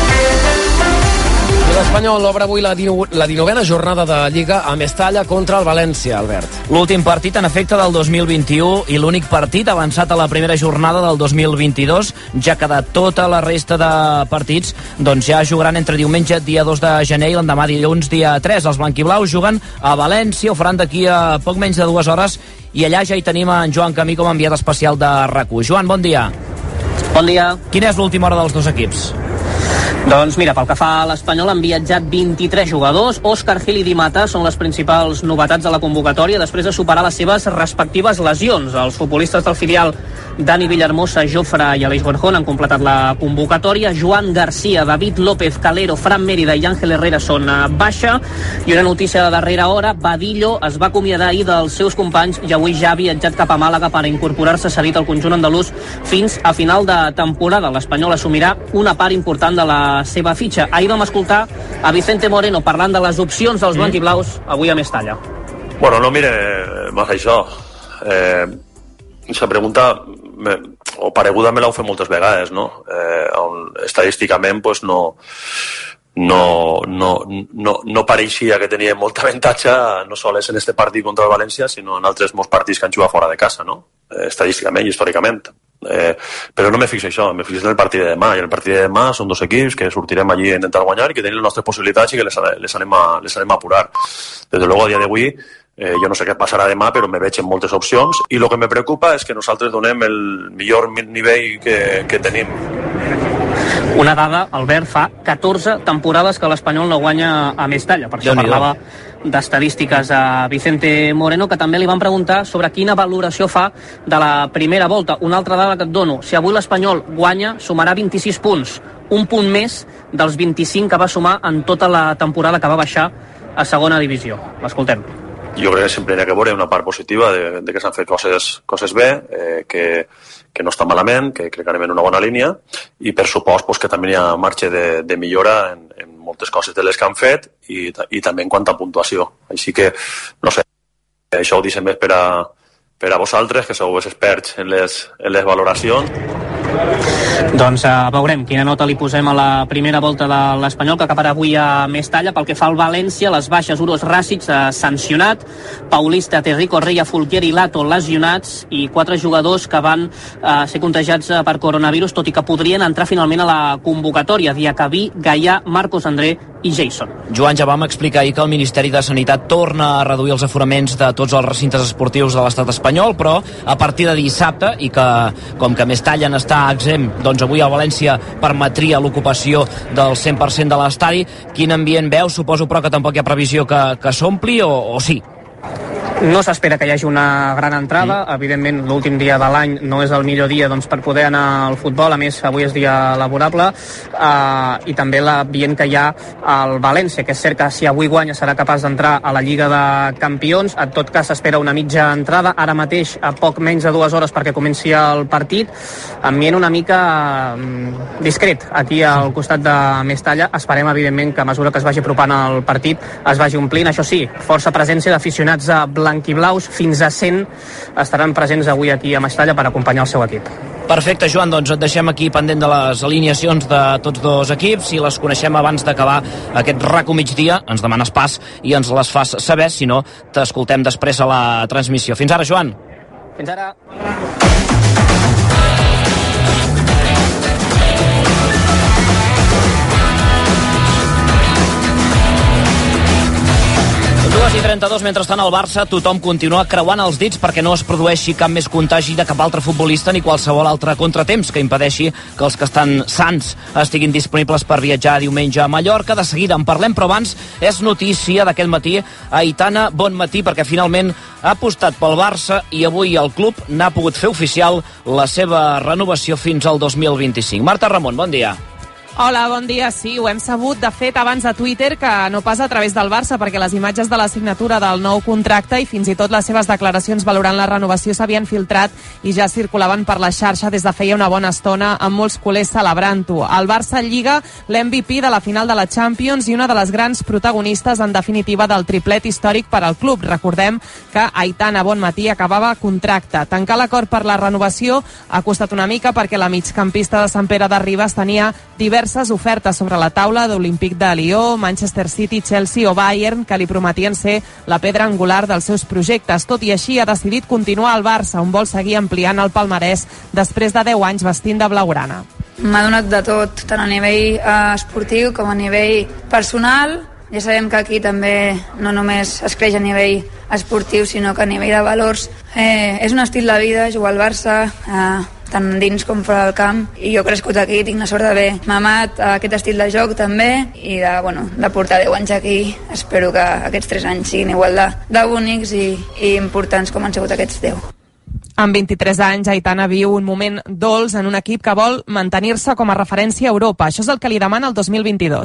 [SPEAKER 1] I l'Espanyol obre avui la 19a jornada de Lliga a Mestalla contra el València, Albert.
[SPEAKER 14] L'últim partit en efecte del 2021 i l'únic partit avançat a la primera jornada del 2022, ja que de tota la resta de partits doncs ja jugaran entre diumenge dia 2 de gener i l'endemà dilluns dia 3. Els blanquiblaus juguen a València, ho faran d'aquí a poc menys de 2 hores, i allà ja hi tenim en Joan Camí com a enviat especial de RAC1. Joan, bon dia.
[SPEAKER 16] Bon dia.
[SPEAKER 14] Quina és l'última hora dels dos equips?
[SPEAKER 16] Doncs mira, pel que fa a l'Espanyol han viatjat 23 jugadors. Òscar Gil i Di Mata són les principals novetats de la convocatòria després de superar les seves respectives lesions. Els futbolistes del filial Dani Villahermosa, Jofre i Aleix Guerjón han completat la convocatòria. Joan Garcia, David López, Calero, Fran Mérida i Ángel Herrera són baixa. I una notícia de darrera hora, Badillo es va acomiadar ahir dels seus companys i avui ja ha viatjat cap a Màlaga per incorporar-se cedit al conjunt andalús fins a final de temporada. L'Espanyol assumirà una part important de la la seva fitxa. Ahir vam escoltar a Vicente Moreno parlant de les opcions dels blanquiblaus avui a Mestalla.
[SPEAKER 2] Bueno, no mire más això. Esa pregunta o pareguda me l'heu fet moltes vegades, no? Estadísticament pues no pareixia que tenia molta avantatge, no sols en este partit contra el València, sinó en altres molts partits que han jugat fora de casa, no? Estadísticament i històricament. Però no me fixo això, me fixo en el partit de demà, i en el partit de demà són dos equips que sortirem allí a intentar guanyar i que tenim les nostres possibilitats i que les anem a apurar. Des de luego, a dia d'avui, jo no sé què passarà demà, però me veig en moltes opcions i el que me preocupa és que nosaltres donem el millor nivell que tenim.
[SPEAKER 16] Una dada, Albert, fa 14 temporades que l'Espanyol no guanya a Mestalla. Per això parlava d'estadístiques a Vicente Moreno, que també li van preguntar sobre quina valoració fa de la primera volta. Una altra dada que et dono, si avui l'Espanyol guanya, sumarà 26 punts, un punt més dels 25 que va sumar en tota la temporada que va baixar a segona divisió. L'escoltem.
[SPEAKER 2] Jo crec que sempre hi ha que veure una part positiva de que s'han fet coses bé, que no està malament, que crec que anem en una bona línia i per supost pues, que també hi ha marge de millora en moltes coses de les que han fet i també en quant a puntuació. Així que, no sé, això ho deixem més per a vosaltres, que sou els experts en les valoracions.
[SPEAKER 16] Doncs veurem quina nota li posem a la primera volta de l'Espanyol, que acabarà avui a Mestalla. Pel que fa al València, les baixes: Uros Ràssic sancionat, Paulista, Terrico, Reia, Folquier i Lato lesionats i 4 jugadors que van ser contagiats per coronavirus, tot i que podrien entrar finalment a la convocatòria: Diacabí, Gaià, Marcos André i Jason.
[SPEAKER 14] Joan, ja vam explicar ahir que el Ministeri de Sanitat torna a reduir els aforaments de tots els recintes esportius de l'estat espanyol, però a partir de dissabte, i que com que Mestalla n'està exempt, doncs avui el València permetria l'ocupació del 100% de l'estadi. Quin ambient veu? Suposo però que tampoc hi ha previsió que s'ompli o sí?
[SPEAKER 16] No s'espera que hi hagi una gran entrada. Evidentment, l'últim dia de l'any no és el millor dia per poder anar al futbol. A més, avui és dia laborable. I també l'ambient que hi ha al València, que és cert que si avui guanya serà capaç d'entrar a la Lliga de Campions. En tot cas, s'espera una mitja entrada. Ara mateix, a poc menys de 2 hores perquè comenci el partit. Ambient una mica discret aquí al costat de Mestalla. Esperem, evidentment, que a mesura que es vagi apropant el partit es vagi omplint. Això sí, força presència d'aficionats a blanquiblaus, fins a 100 estaran presents avui aquí a Mestalla per acompanyar el seu equip.
[SPEAKER 14] Perfecte, Joan, doncs et deixem aquí pendent de les alineacions de tots dos equips i les coneixem abans d'acabar aquest RACO migdia. Ens demanes pas i ens les fas saber, si no t'escoltem després a la transmissió. Fins ara, Joan.
[SPEAKER 16] Fins ara.
[SPEAKER 14] 2:32, mentrestant al Barça tothom continua creuant els dits perquè no es produeixi cap més contagi de cap altre futbolista ni qualsevol altre contratemps que impedeixi que els que estan sants estiguin disponibles per viatjar diumenge a Mallorca. De seguida en parlem, però abans és notícia d'aquest matí Aitana Bonmatí, perquè finalment ha apostat pel Barça i avui el club n'ha pogut fer oficial la seva renovació fins al 2025. Marta Ramon, bon dia.
[SPEAKER 13] Hola, bon dia. Sí, ho hem sabut, de fet, abans a Twitter, que no pas a través del Barça, perquè les imatges de la signatura del nou contracte i fins i tot les seves declaracions valorant la renovació s'havien filtrat i ja circulaven per la xarxa des de feia una bona estona, amb molts culers celebrant-ho. El Barça lliga l'MVP de la final de la Champions i una de les grans protagonistes, en definitiva, del triplet històric per al club. Recordem que Aitana Bonmatí acabava contracte. Tancar l'acord per la renovació ha costat una mica perquè la migcampista de Sant Pere de Ribes tenia diverses ofertes sobre la taula d'Olímpic de Lió, Manchester City, Chelsea o Bayern, que li prometien ser la pedra angular dels seus projectes. Tot i així, ha decidit continuar al Barça, on vol seguir ampliant el palmarès després de 10 anys vestint de blaugrana.
[SPEAKER 17] M'ha donat de tot, tant a nivell esportiu com a nivell personal. Ja sabem que aquí també no només es creix a nivell esportiu, sinó que a nivell de valors és un estil de vida, jugar al Barça, tant dins com fora del camp, i jo he crescut aquí, tinc la sort d'haver mamat aquest estil de joc també, i de portar 10 anys aquí. Espero que aquests 3 anys siguin igual de bonics i importants com han sigut aquests 10.
[SPEAKER 13] Amb 23 anys, Aitana viu un moment dolç en un equip que vol mantenir-se com a referència a Europa. Això és el que li demana el 2022.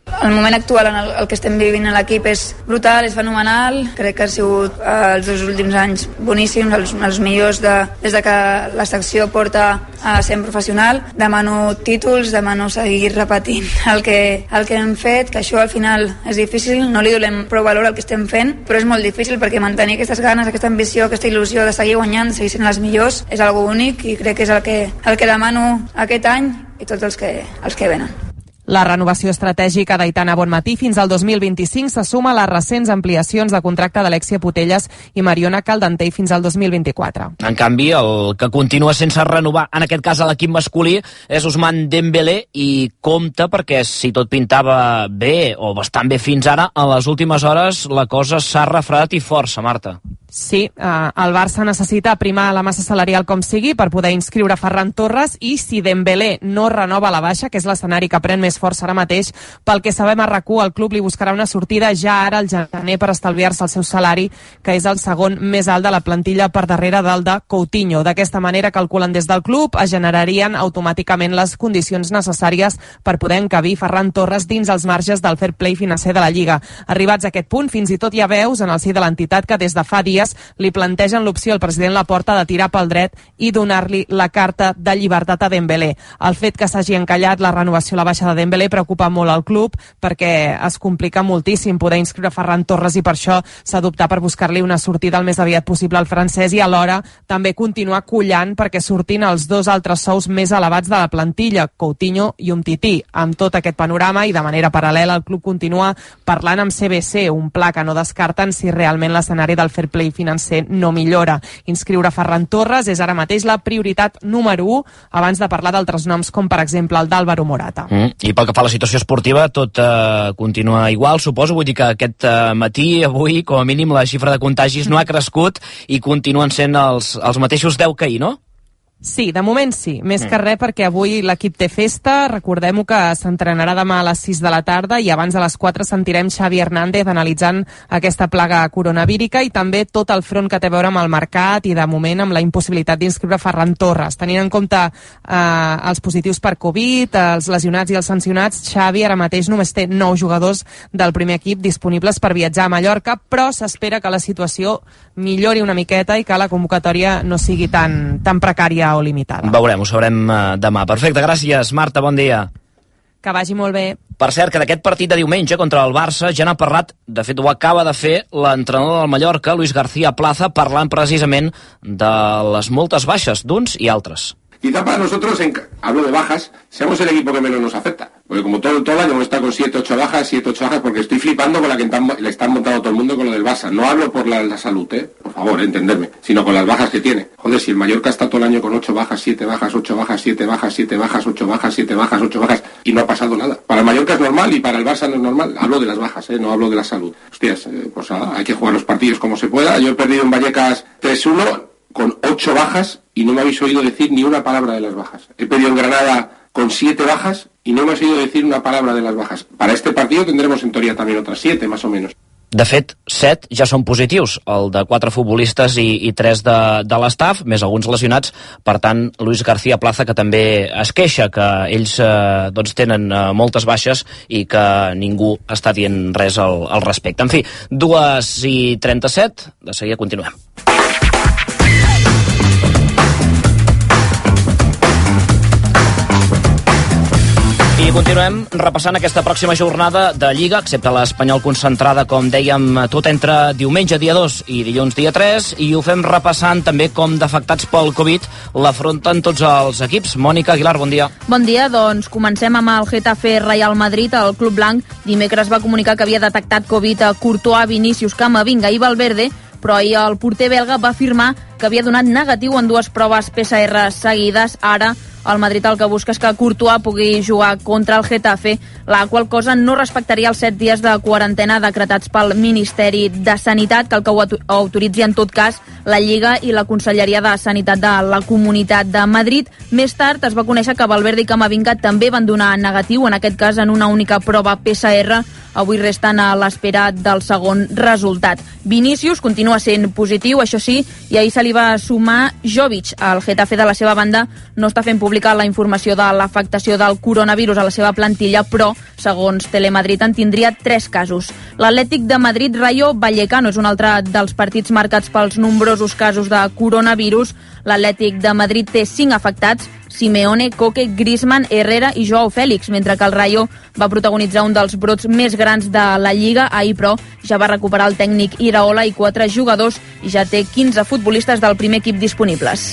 [SPEAKER 17] El moment actual en el que estem vivint a l'equip és brutal, és fenomenal. Crec que han sigut els 2 últims anys boníssims, els millors des de que la secció porta a ser professional. Demano títols, demano seguir repetint el que hem fet, que això al final és difícil, no li donem prou valor al que estem fent, però és molt difícil perquè mantenir aquestes ganes, aquesta ambició, aquesta il·lusió de seguir guanyant, de seguir sent els millors, és algo únic i crec que és el que demano aquest any i tots els que venen.
[SPEAKER 13] La renovació estratègica d'Aitana Bonmatí fins al 2025 se suma a les recents ampliacions de contracte d'Alexia Putellas i Mariona Caldentey fins al 2024.
[SPEAKER 14] En canvi, el que continua sense renovar, en aquest cas a l'equip masculí, és Ousmane Dembélé i compta perquè si tot pintava bé o bastant bé fins ara, en les últimes hores la cosa s'ha refredat i força, Marta.
[SPEAKER 13] Sí, el Barça necessita aprimar la massa salarial com sigui per poder inscriure Ferran Torres i si Dembélé no renova la baixa, que és l'escenari que pren més força ara mateix, pel que sabem a RAC1, el club li buscarà una sortida ja ara al gener per estalviar-se el seu salari, que és el segon més alt de la plantilla per darrere del de Coutinho. D'aquesta manera, calculen des del club, es generarien automàticament les condicions necessàries per poder encabir Ferran Torres dins els marges del fair play financer de la Lliga. Arribats a aquest punt, fins i tot hi ha veus en el si de l'entitat que des de fa dies li plantegen l'opció al president Laporta de tirar pel dret i donar-li la carta de llibertat a Dembélé. El fet que s'hagi encallat la renovació a la baixa de Dembélé preocupa molt al club perquè es complica moltíssim poder inscriure Ferran Torres i per això s'ha d'optar per buscar-li una sortida el més aviat possible al francès i alhora també continuar collant perquè surtin els 2 altres sous més elevats de la plantilla, Coutinho i Umtiti. Amb tot aquest panorama i de manera paral·lela el club continua parlant amb CBC, un pla que no descarten si realment l'escenari del fair play financer no millora. Inscriure Ferran Torres és ara mateix la prioritat número 1 abans de parlar d'altres noms com per exemple el d'Álvaro Morata.
[SPEAKER 14] I pel que fa a la situació esportiva tot continua igual, suposo, vull dir que aquest matí, avui, com a mínim la xifra de contagis no ha crescut i continuen sent els mateixos 10 que ahir, no?
[SPEAKER 13] Sí, de moment sí, més que res perquè avui l'equip té festa, recordem-ho que s'entrenarà demà a les 6 de la tarda i abans a les 4 sentirem Xavi Hernández analitzant aquesta plaga coronavírica i també tot el front que té a veure amb el mercat i de moment amb la impossibilitat d'inscriure Ferran Torres. Tenint en compte els positius per Covid, els lesionats i els sancionats, Xavi ara mateix només té 9 jugadors del primer equip disponibles per viatjar a Mallorca, però s'espera que la situació millori una miqueta i que la convocatòria no sigui tan precària o limitada.
[SPEAKER 14] Veurem, ho sabrem demà. Perfecte, gràcies, Marta, bon dia.
[SPEAKER 13] Que vagi molt bé.
[SPEAKER 14] Per cert, que d'aquest partit de diumenge contra el Barça ja n'ha parlat, de fet ho acaba de fer l'entrenador del Mallorca, Luis García Plaza, parlant precisament de les moltes baixes d'uns i altres.
[SPEAKER 4] Quizá para nosotros, hablo de bajas, seamos el equipo que menos nos afecta. Porque como todo el año hemos estado con 7-8 bajas, porque estoy flipando con la que le están montando todo el mundo con lo del Barça. No hablo por la salud, por favor, entenderme, sino con las bajas que tiene. Joder, si el Mallorca está todo el año con 8 bajas, 7 bajas, 8 bajas, 7 bajas, 7 bajas, 8 bajas, 7 bajas, 8 bajas, y no ha pasado nada. Para el Mallorca es normal y para el Barça no es normal. Hablo de las bajas, no hablo de la salud. Hostias, pues nada, hay que jugar los partidos como se pueda. Yo he perdido en Vallecas 3-1 con 8 bajas y no me habéis oído decir ni una palabra de las bajas. He perdido en Granada con 7 bajas y no me has oído decir una palabra de las bajas. Para este partido tendremos en teoría también otras 7, más o menos.
[SPEAKER 14] De fet, 7 ja són positius, el de 4 futbolistes i 3 de l'estaf, més alguns lesionats. Per tant, Luis García Plaza, que també es queixa que ells tenen moltes baixes i que ningú està dient res al respecte. En fi, 2:37, de seguida continuem. I continuem repassant aquesta pròxima jornada de Lliga, excepte l'Espanyol concentrada, com dèiem, tot entre diumenge dia 2 i dilluns dia 3, i ho fem repassant també com d'afectats pel Covid l'afronten tots els equips. Mònica Aguilar, bon dia.
[SPEAKER 5] Bon dia, doncs comencem amb el Getafe Real Madrid. El club blanc dimecres va comunicar que havia detectat Covid a Courtois, Vinícius, Camavinga i Valverde, però ahir el porter belga va afirmar que havia donat negatiu en 2 proves PCR seguides. Ara el Madrid el que busca és que Courtois pugui jugar contra el Getafe, la qual cosa no respectaria els 7 dies de quarantena decretats pel Ministeri de Sanitat, que ho autoritzi en tot cas la Lliga i la Conselleria de Sanitat de la Comunitat de Madrid. Més tard es va conèixer que Valverde i Camavinga també van donar negatiu, en aquest cas en una única prova PCR. Avui resten a l'espera del segon resultat. Vinícius continua sent positiu, això sí, i ahir se li li va sumar Jovic. El Getafe, de la seva banda, no està fent pública la informació de l'afectació del coronavirus a la seva plantilla, però, segons Telemadrid, en tindria 3 casos. L'Atlètic de Madrid Rayo Vallecano és un altre dels partits marcats pels nombrosos casos de coronavirus. L'Atlètic de Madrid té 5 afectats: Simeone, Coque, Griezmann, Herrera i Joao Fèlix, mentre que el Rayo va protagonitzar un dels brots més grans de la Lliga. Ahir, però, ja va recuperar el tècnic Iraola i 4 jugadors i ja té 15 futbolistes del primer equip disponibles.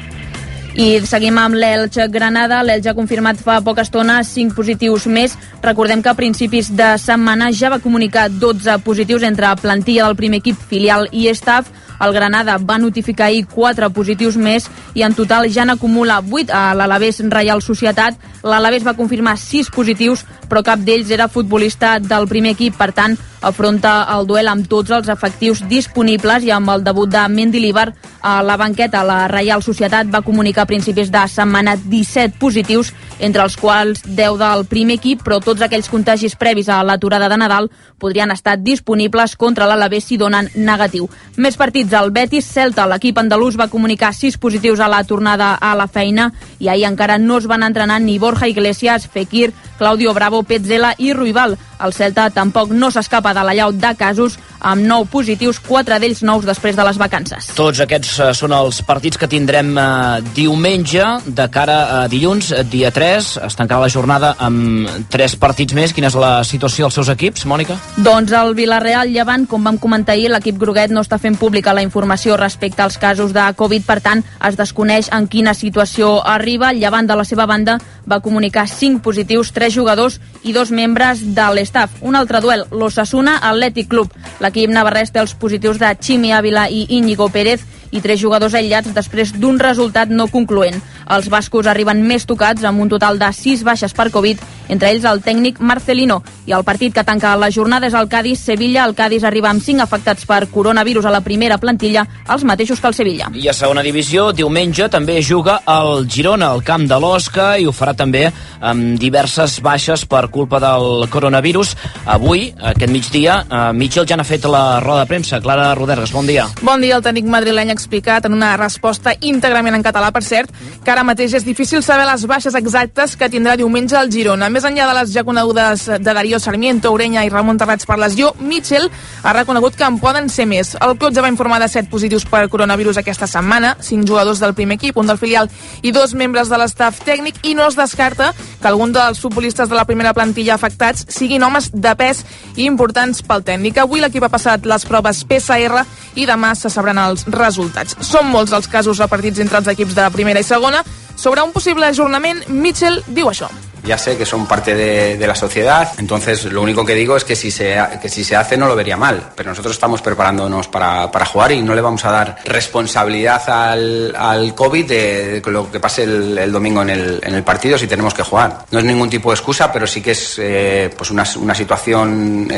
[SPEAKER 5] I seguim amb l'Elx Granada. L'Elx ha confirmat fa poca estona 5 positius més. Recordem que a principis de setmana ja va comunicar 12 positius entre plantilla del primer equip, filial i staff. El Granada va notificar ahir 4 positius més i en total ja n'acumula 8 a l'Alavés Reial Societat. L'Alavés va confirmar 6 positius, però cap d'ells era futbolista del primer equip. Per tant, afronta el duel amb tots els efectius disponibles i amb el debut de Mendilibar a la banqueta. La Reial Societat va comunicar a principis de setmana 17 positius, entre els quals 10 del primer equip, però tots aquells contagis previs a l'aturada de Nadal podrien estar disponibles contra l'Alavés si donen negatiu. Més partits al Betis Celta. L'equip andalús va comunicar 6 positius a la tornada a la feina i ahir encara no es van entrenar ni Borja Iglesias, Fekir, Claudio Bravo, Petzela i Ruibal. El Celta tampoc no s'escapa de la llau de casos, amb 9 positius, 4 d'ells nous després de les vacances.
[SPEAKER 14] Tots aquests són els partits que tindrem diumenge. De cara a dilluns, dia 3, es tancarà la jornada amb 3 partits més. Quina és la situació dels seus equips, Mònica?
[SPEAKER 5] Doncs el Villarreal Llevant, com vam comentar ahir, l'equip groguet no està fent pública la informació respecte als casos de Covid, per tant, es desconeix en quina situació arriba. El Llevant, de la seva banda, va comunicar 5 positius, 3 jugadors i 2 membres de l'estaf. Un altre duel, l'Osasuna Athletic Club. L'equip navarrès té els positius de Chimi Ávila i Íñigo Pérez i 3 jugadors aïllats després d'un resultat no concloent. Els bascos arriben més tocats, amb un total de 6 baixes per Covid, entre ells el tècnic Marcelino. I el partit que tanca la jornada és el Cádiz-Sevilla. El Cádiz arriba amb 5 afectats per coronavirus a la primera plantilla, els mateixos que el Sevilla.
[SPEAKER 14] I a segona divisió, diumenge, també juga el Girona al camp de l'Osca i ho farà també amb diverses baixes per culpa del coronavirus. Avui, aquest migdia, Michel ja n'ha fet la roda de premsa. Clara Rodergas, bon dia.
[SPEAKER 7] Bon dia. El tècnic madrileny ha explicat en una resposta íntegrament en català, per cert, que ara mateix és difícil saber les baixes exactes que tindrà diumenge el Girona. Més enllà de les ja conegudes de Darío Sarmiento, Ureña i Ramon Terrats per lesió, Michel ha reconegut que en poden ser més. El club ja va informar de 7 positius per coronavirus aquesta setmana, 5 jugadors del primer equip, un del filial i 2 membres de l'estaf tècnic, i no es descarta que algun dels futbolistes de la primera plantilla afectats siguin homes de pes i importants pel tècnic. Avui l'equip ha passat les proves PCR i demà se sabran els resultats. Són molts els casos repartits entre els equips de primera i segona. Sobre un posible ajornament, Michel diu això.
[SPEAKER 18] Ya sé que son parte de la sociedad, entonces lo único que digo es que si se hace no lo vería mal, pero nosotros estamos preparándonos para jugar y no le vamos a dar responsabilidad al COVID de lo que pase el domingo en el partido si tenemos que jugar. No es ningún tipo de excusa, pero sí que es pues una situación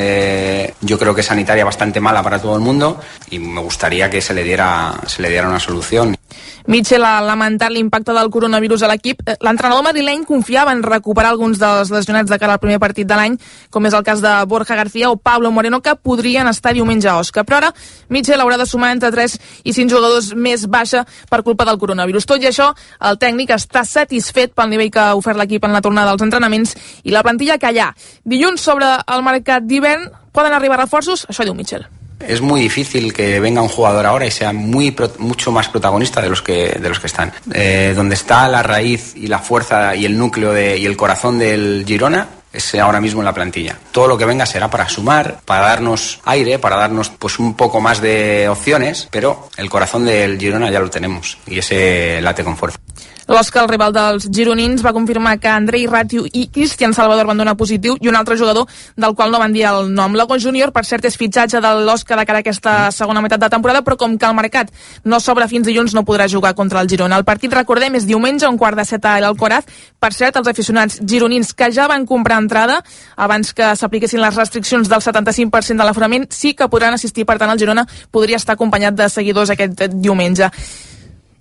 [SPEAKER 18] yo creo que sanitaria bastante mala para todo el mundo y me gustaría que se le diera una solución.
[SPEAKER 7] Michel ha lamentat l'impacte del coronavirus a l'equip. L'entrenador madrileny confiava en recuperar alguns dels lesionats de cara al primer partit de l'any, com és el cas de Borja García o Pablo Moreno, que podrien estar diumenge a Osca. Però ara Michel haurà de sumar entre 3 i 5 jugadors més baixa per culpa del coronavirus. Tot i això, el tècnic està satisfet pel nivell que ha ofert l'equip en la tornada dels entrenaments i la plantilla que hi ha. Dilluns, sobre el mercat d'hivern, poden arribar reforços? Això diu Michel.
[SPEAKER 18] Es muy difícil que venga un jugador ahora y sea mucho más protagonista de los que están. Donde está la raíz y la fuerza y el núcleo y el corazón del Girona es ahora mismo en la plantilla. Todo lo que venga será para sumar, para darnos aire, para darnos pues un poco más de opciones, pero el corazón del Girona ya lo tenemos y ese late con fuerza.
[SPEAKER 7] L'Osca, el rival dels gironins, va confirmar que Andrei Ratiu i Cristian Salvador van donar positiu i un altre jugador del qual no van dir el nom. Lago Júnior, per cert, és fitxatge de l'Osca de cara a aquesta segona meitat de temporada, però com que el mercat no s'obre fins dilluns no podrà jugar contra el Girona. El partit, recordem, és diumenge, 6:15 a l'Alcoraz. Per cert, els aficionats gironins que ja van comprar entrada abans que s'apliquessin les restriccions del 75% de l'aforament sí que podran assistir. Per tant, el Girona podria estar acompanyat de seguidors aquest diumenge.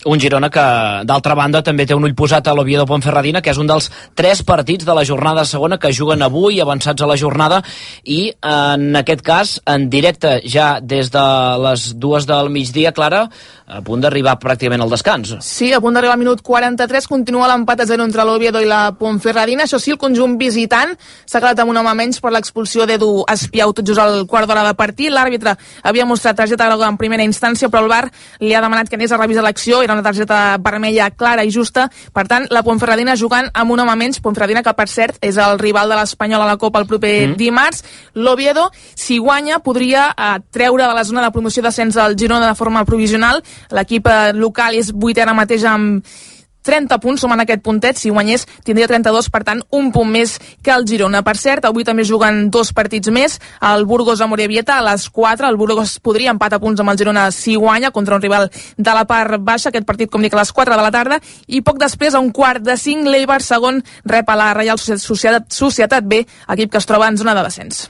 [SPEAKER 14] Un Girona que, d'altra banda, també té un ull posat a l'Oviedo Ponferradina, que és un dels 3 partits de la jornada segona que juguen avui, avançats a la jornada, i en aquest cas, en directe, ja des de les 2 del migdia, Clara, a punt d'arribar pràcticament al descans.
[SPEAKER 7] Sí, a punt d'arribar al minut 43, continua l'empat a 0 entre l'Oviedo i la Ponferradina. Això sí, el conjunt visitant s'ha quedat amb un home menys per l'expulsió d'Edu Espiau tot just al quart d'hora de partit. L'àrbitre havia mostrat targeta groga en primera instància, però el VAR li ha demanat que anés a revisar l'acció. Era una targeta vermella clara i justa. Per tant, la Ponferradina jugant amb un home menys. Ponferradina, que per cert és el rival de l'Espanyol a la Copa el proper dimarts. L'Oviedo, si guanya, podria treure de la zona de promoció d'ascens al Girona de forma provisional. L'equip local és 8è ara mateix amb 30 punts, som en aquest puntet. Si guanyés tindria 32, per tant un punt més que el Girona. Per cert, avui també juguen 2 partits més, el Burgos a Morevieta a les 4. El Burgos podria empatar punts amb el Girona si guanya contra un rival de la part baixa. Aquest partit, com dic, a les 4 de la tarda. I poc després, a 4:45, l'Eibar segon rep a la Reial Societat B, equip que es troba en zona de descens.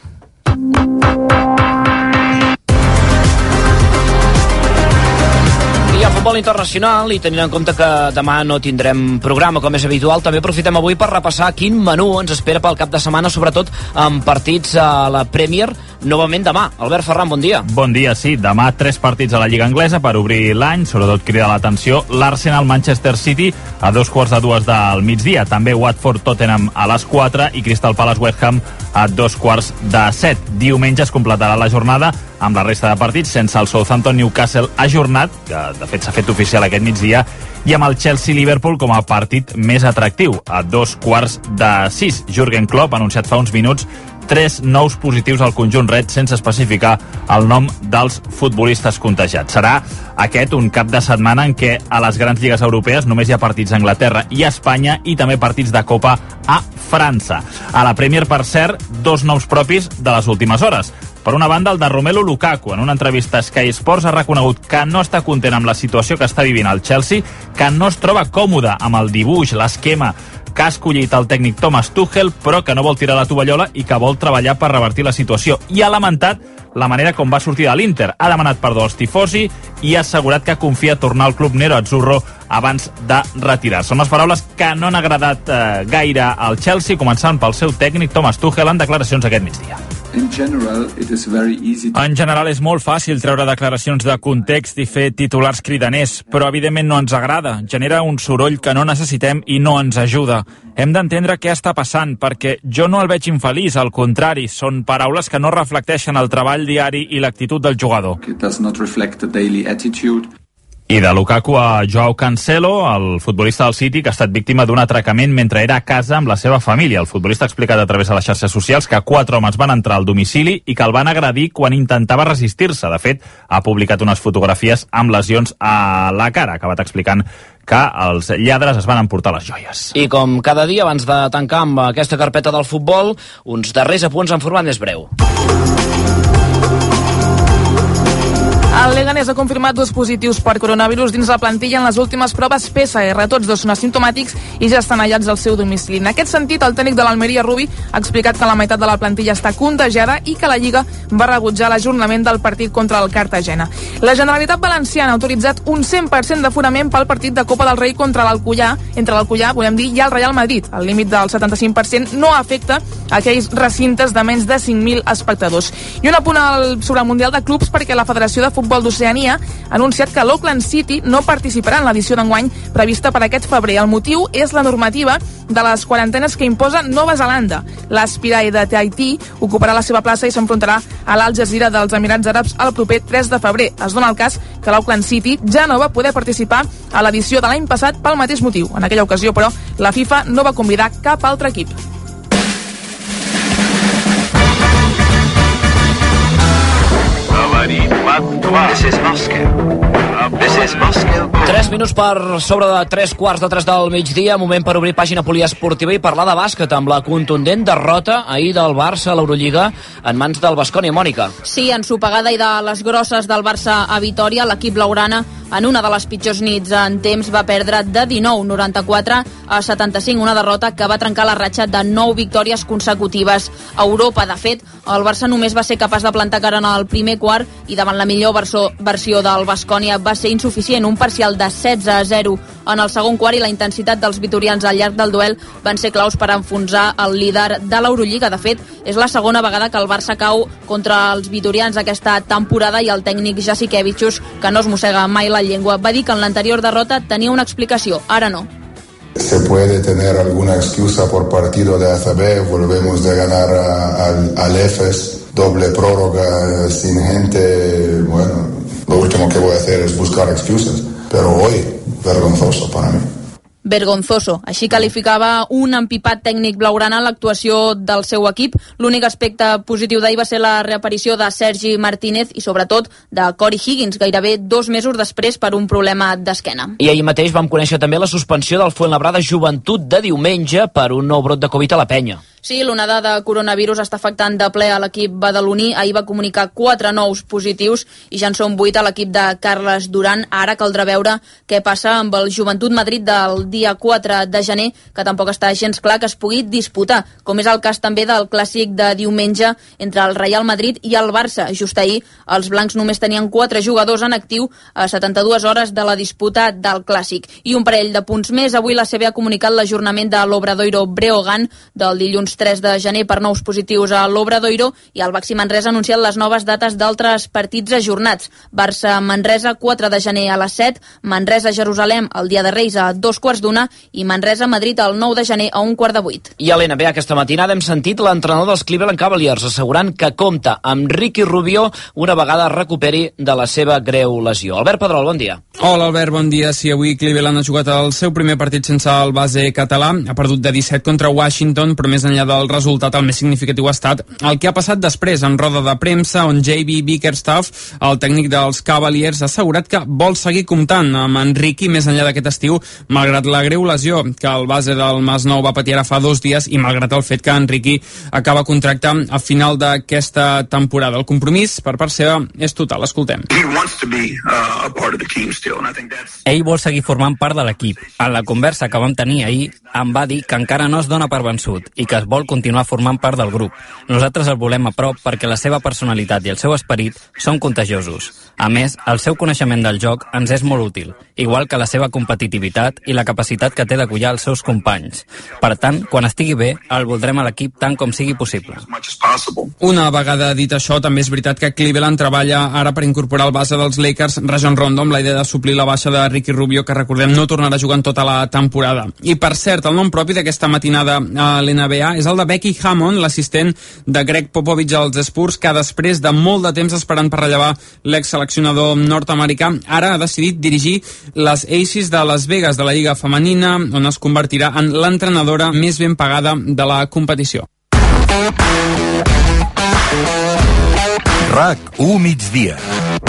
[SPEAKER 14] I a futbol internacional, i tenint en compte que demà no tindrem programa com és habitual, també aprofitem avui per repassar quin menú ens espera pel cap de setmana, sobretot amb partits a la Premier, novament demà. Albert Ferran, bon dia.
[SPEAKER 19] Bon dia, sí. Demà 3 partits a la Lliga Anglesa per obrir l'any, sobretot crida l'atenció l'Arsenal-Manchester City a 2:45 del migdia. També Watford-Tottenham a les 4 i Crystal Palace-West Ham a 2:45. Diumenge es completarà la jornada amb la resta de partits, sense el Southampton-Newcastle ajornat, que de fet s'ha fet oficial aquest migdia, i amb el Chelsea-Liverpool com a partit més atractiu, a 2:45. Jürgen Klopp ha anunciat fa uns minuts 3 nous positius al conjunt red sense especificar el nom dels futbolistes contagiats. Serà aquest un cap de setmana en què a les grans lligues europees només hi ha partits a Anglaterra i a Espanya i també partits de Copa a França. A la Premier, per cert, 2 noms propis de les últimes hores. Per una banda, el de Romelu Lukaku. En una entrevista a Sky Sports ha reconegut que no està content amb la situació que està vivint el Chelsea, que no es troba còmode amb el dibuix, l'esquema que ha escollit el tècnic Thomas Tuchel, però que no vol tirar la tovallola i que vol treballar per revertir la situació. I ha lamentat la manera com va sortir de l'Inter. Ha demanat perdó als tifosi i ha assegurat que confia tornar al club Nero Azzurro abans de retirar-se. Són les paraules que no han agradat gaire al Chelsea, començant pel seu tècnic Thomas Tuchel en declaracions aquest migdia.
[SPEAKER 20] En general és molt fàcil treure declaracions de context i fer titulars cridaners, però evidentment no ens agrada. Genera un soroll que no necessitem i no ens ajuda. Hem d'entendre què està passant, perquè jo no el veig infeliç, al contrari, són paraules que no reflecteixen el treball diari i l'actitud del jugador.
[SPEAKER 19] I de Lukaku a Joao Cancelo, el futbolista del City, que ha estat víctima d'un atracament mentre era a casa amb la seva família. El futbolista ha explicat a través de les xarxes socials que 4 homes van entrar al domicili i que el van agredir quan intentava resistir-se. De fet, ha publicat unes fotografies amb lesions a la cara. Ha acabat explicant que els lladres es van emportar les joies.
[SPEAKER 14] I com cada dia, abans de tancar amb aquesta carpeta del futbol, uns darrers apunts en format més breu.
[SPEAKER 7] El Leganés ha confirmat 2 positius per coronavirus dins la plantilla en les últimes proves PCR. Tots 2 són asimptomàtics i ja estan aïllats al seu domicili. En aquest sentit, el tècnic de l'Almeria, Rubi, ha explicat que la meitat de la plantilla està contagiada i que la Lliga va rebutjar l'ajornament del partit contra el Cartagena. La Generalitat Valenciana ha autoritzat un 100% d'aforament pel partit de Copa del Rei contra l'Alcoyà, entre l'Alcoyà, volem dir, i el Real Madrid. El límit del 75% no afecta aquells recintes de menys de 5.000 espectadors. I un apunt sobre el Mundial de Clubs, perquè la Federació de Futbol d'Oceania ha anunciat que l'Auckland City no participarà en l'edició d'enguany prevista per aquest febrer. El motiu és la normativa de les quarantenes que imposa Nova Zelanda. L'Aspirae de Tahití ocuparà la seva plaça i s'enfrontarà a l'Al Jazeera dels Emirats Àrabs el proper 3 de febrer. Es dona el cas que l'Auckland City ja no va poder participar a l'edició de l'any passat pel mateix motiu. En aquella ocasió, però, la FIFA no va convidar cap altre equip.
[SPEAKER 14] This is Moscow. 3 minuts per sobre de 3:15 del migdia, moment per obrir pàgina poliesportiva i parlar de bàsquet amb la contundent derrota ahir del Barça a l'Eurolliga en mans del Baskonia. Mònica.
[SPEAKER 5] Sí, ensopegada i de les grosses del Barça a Vitòria, l'equip blaugrana en una de les pitjors nits en temps va perdre de 19, 94 a 75, una derrota que va trencar la ratxa de 9 victòries consecutives a Europa. De fet, el Barça només va ser capaç de plantar cara en el primer quart i davant la millor versió del Baskonia va ser insuficient, un parcial de 16-0 en el segon quart, i la intensitat dels vitorians al llarg del duel van ser claus per enfonsar el líder de l'Eurolliga. De fet, és la segona vegada que el Barça cau contra els vitorians aquesta temporada, i el tècnic Jasikevičius, que no es mossega mai la llengua, va dir que en l'anterior derrota tenia una explicació, ara no.
[SPEAKER 21] Se puede tener alguna excusa por partido de ACB, volvemos de ganar al EFES, doble prórroga sin gente, bueno, lo último que voy a hacer es buscar excusas, pero hoy, vergonzoso para mí.
[SPEAKER 5] Vergonzoso. Així qualificava un empipat tècnic blaugrana l'actuació del seu equip. L'únic aspecte positiu d'ahir va ser la reaparició de Sergi Martínez i sobretot de Corey Higgins, gairebé 2 mesos després per un problema d'esquena.
[SPEAKER 14] I ahir mateix vam conèixer també la suspensió del Fuenlabrada Joventut de diumenge per un nou brot de Covid a la penya.
[SPEAKER 5] Sí, l'onada de coronavirus està afectant de ple a l'equip badaloní. Ahir va comunicar 4 nous positius i ja en són 8 a l'equip de Carles Duran. Ara caldrà veure què passa amb el Joventut Madrid del dia 4 de gener, que tampoc està gens clar que es pugui disputar, com és el cas també del clàssic de diumenge entre el Real Madrid i el Barça. Just ahir els blancs només tenien 4 jugadors en actiu a 72 hores de la disputa del clàssic. I un parell de punts més. Avui la CB ha comunicat l'ajornament de l'Obradoiro Breogán del dilluns 3 de gener per nous positius a l'Obradoiro, i el Baxi Manresa ha anunciat les noves dates d'altres partits ajornats. Barça-Manresa 4 de gener a les 7, Manresa-Jerusalem el dia de Reis a 2:15 i Manresa-Madrid el 9 de gener a 7:15.
[SPEAKER 14] I a l'NBA aquesta matinada hem sentit l'entrenador dels Cleveland Cavaliers assegurant que compta amb Ricky Rubio una vegada recuperi de la seva greu lesió. Albert Pedrol, bon dia.
[SPEAKER 22] Hola Albert, bon dia. Sí, avui Cleveland ha jugat el seu primer partit sense el base català, ha perdut de 17 contra Washington, però més enllà del resultat el més significatiu ha estat el que ha passat després en roda de premsa, on J.B. Bickerstaff, el tècnic dels Cavaliers, ha assegurat que vol seguir comptant amb en Ricky més enllà d'aquest estiu, malgrat la greu lesió que el base del Masnou va patir ara fa 2 dies i malgrat el fet que en Ricky acaba contracte a final d'aquesta temporada. El compromís per part seva és total. Escoltem.
[SPEAKER 23] Ell vol seguir formant part de l'equip. En la conversa que vam tenir ahir em va dir que encara no es dona per vençut i que es vol continuar formant part del grup. Nosaltres el volem a prop perquè la seva personalitat i el seu esperit són contagiosos. A més, el seu coneixement del joc ens és molt útil, igual que la seva competitivitat i la capacitat que té d'acollar els seus companys. Per tant, quan estigui bé, el voldrem a l'equip tant com sigui possible.
[SPEAKER 22] Una vegada dit això, també és veritat que Cleveland treballa ara per incorporar al base dels Lakers, Rajon Rondo, amb la idea de suplir la baixa de Ricky Rubio, que recordem no tornarà a jugar en tota la temporada. I per cert, el nom propi d'aquesta matinada a l'NBA és el de Becky Hammon, l'assistent de Greg Popovich als Spurs, que després de molt de temps esperant per rellevar l'ex-seleccionador nord-americà, ara ha decidit dirigir les Aces de Las Vegas de la Lliga Femenina, on es convertirà en l'entrenadora més ben pagada de la competició.
[SPEAKER 3] RAC1 migdia.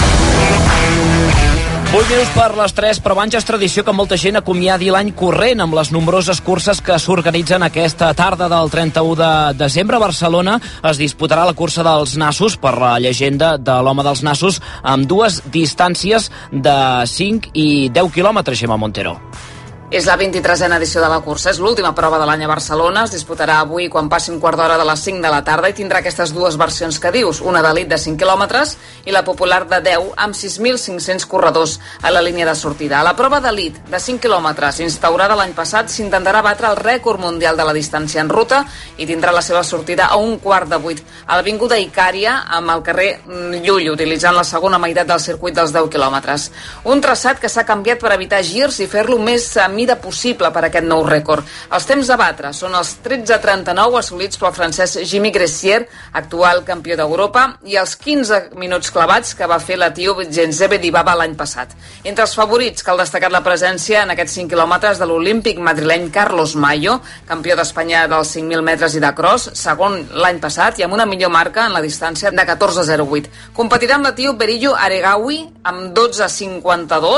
[SPEAKER 14] 8 minuts per les 3, però abans ja és tradició que molta gent acomiadi l'any corrent amb les nombroses curses que s'organitzen aquesta tarda del 31 de desembre. A Barcelona es disputarà la cursa dels nassos, per la llegenda de l'home dels nassos, amb 2 distàncies de 5 i 10 quilòmetres, Gemma Montero.
[SPEAKER 24] És la 23a edició de la cursa, és l'última prova de l'any a Barcelona, es disputarà avui quan passi un quart d'hora de les 5 de la tarda i tindrà aquestes 2 versions que dius, una d'elit de 5 quilòmetres i la popular de 10 amb 6.500 corredors a la línia de sortida. A la prova d'elit de 5 quilòmetres, instaurada l'any passat, s'intentarà batre el rècord mundial de la distància en ruta i tindrà la seva sortida a 7:15 a l'Avinguda Icària amb el carrer Llull, utilitzant la segona meitat del circuit dels 10 quilòmetres. Un traçat que s'ha canviat per evitar girs i fer-lo més mida possible per aquest nou rècord. Els temps a batre són els 13:39 assolits pel francès Jimmy Gressier, actual campió d'Europa, i els 15 minuts clavats que va fer l'etíop Genzebe Dibaba l'any passat. Entre els favorits cal destacar la presència en aquests 5 quilòmetres de l'olímpic madrileny Carlos Mayo, campió d'Espanya dels 5.000 metres i de cross, segon l'any passat i amb una millor marca en la distància de 14:08. Competirà amb l'etíop Berillo Aregawi amb 12:52,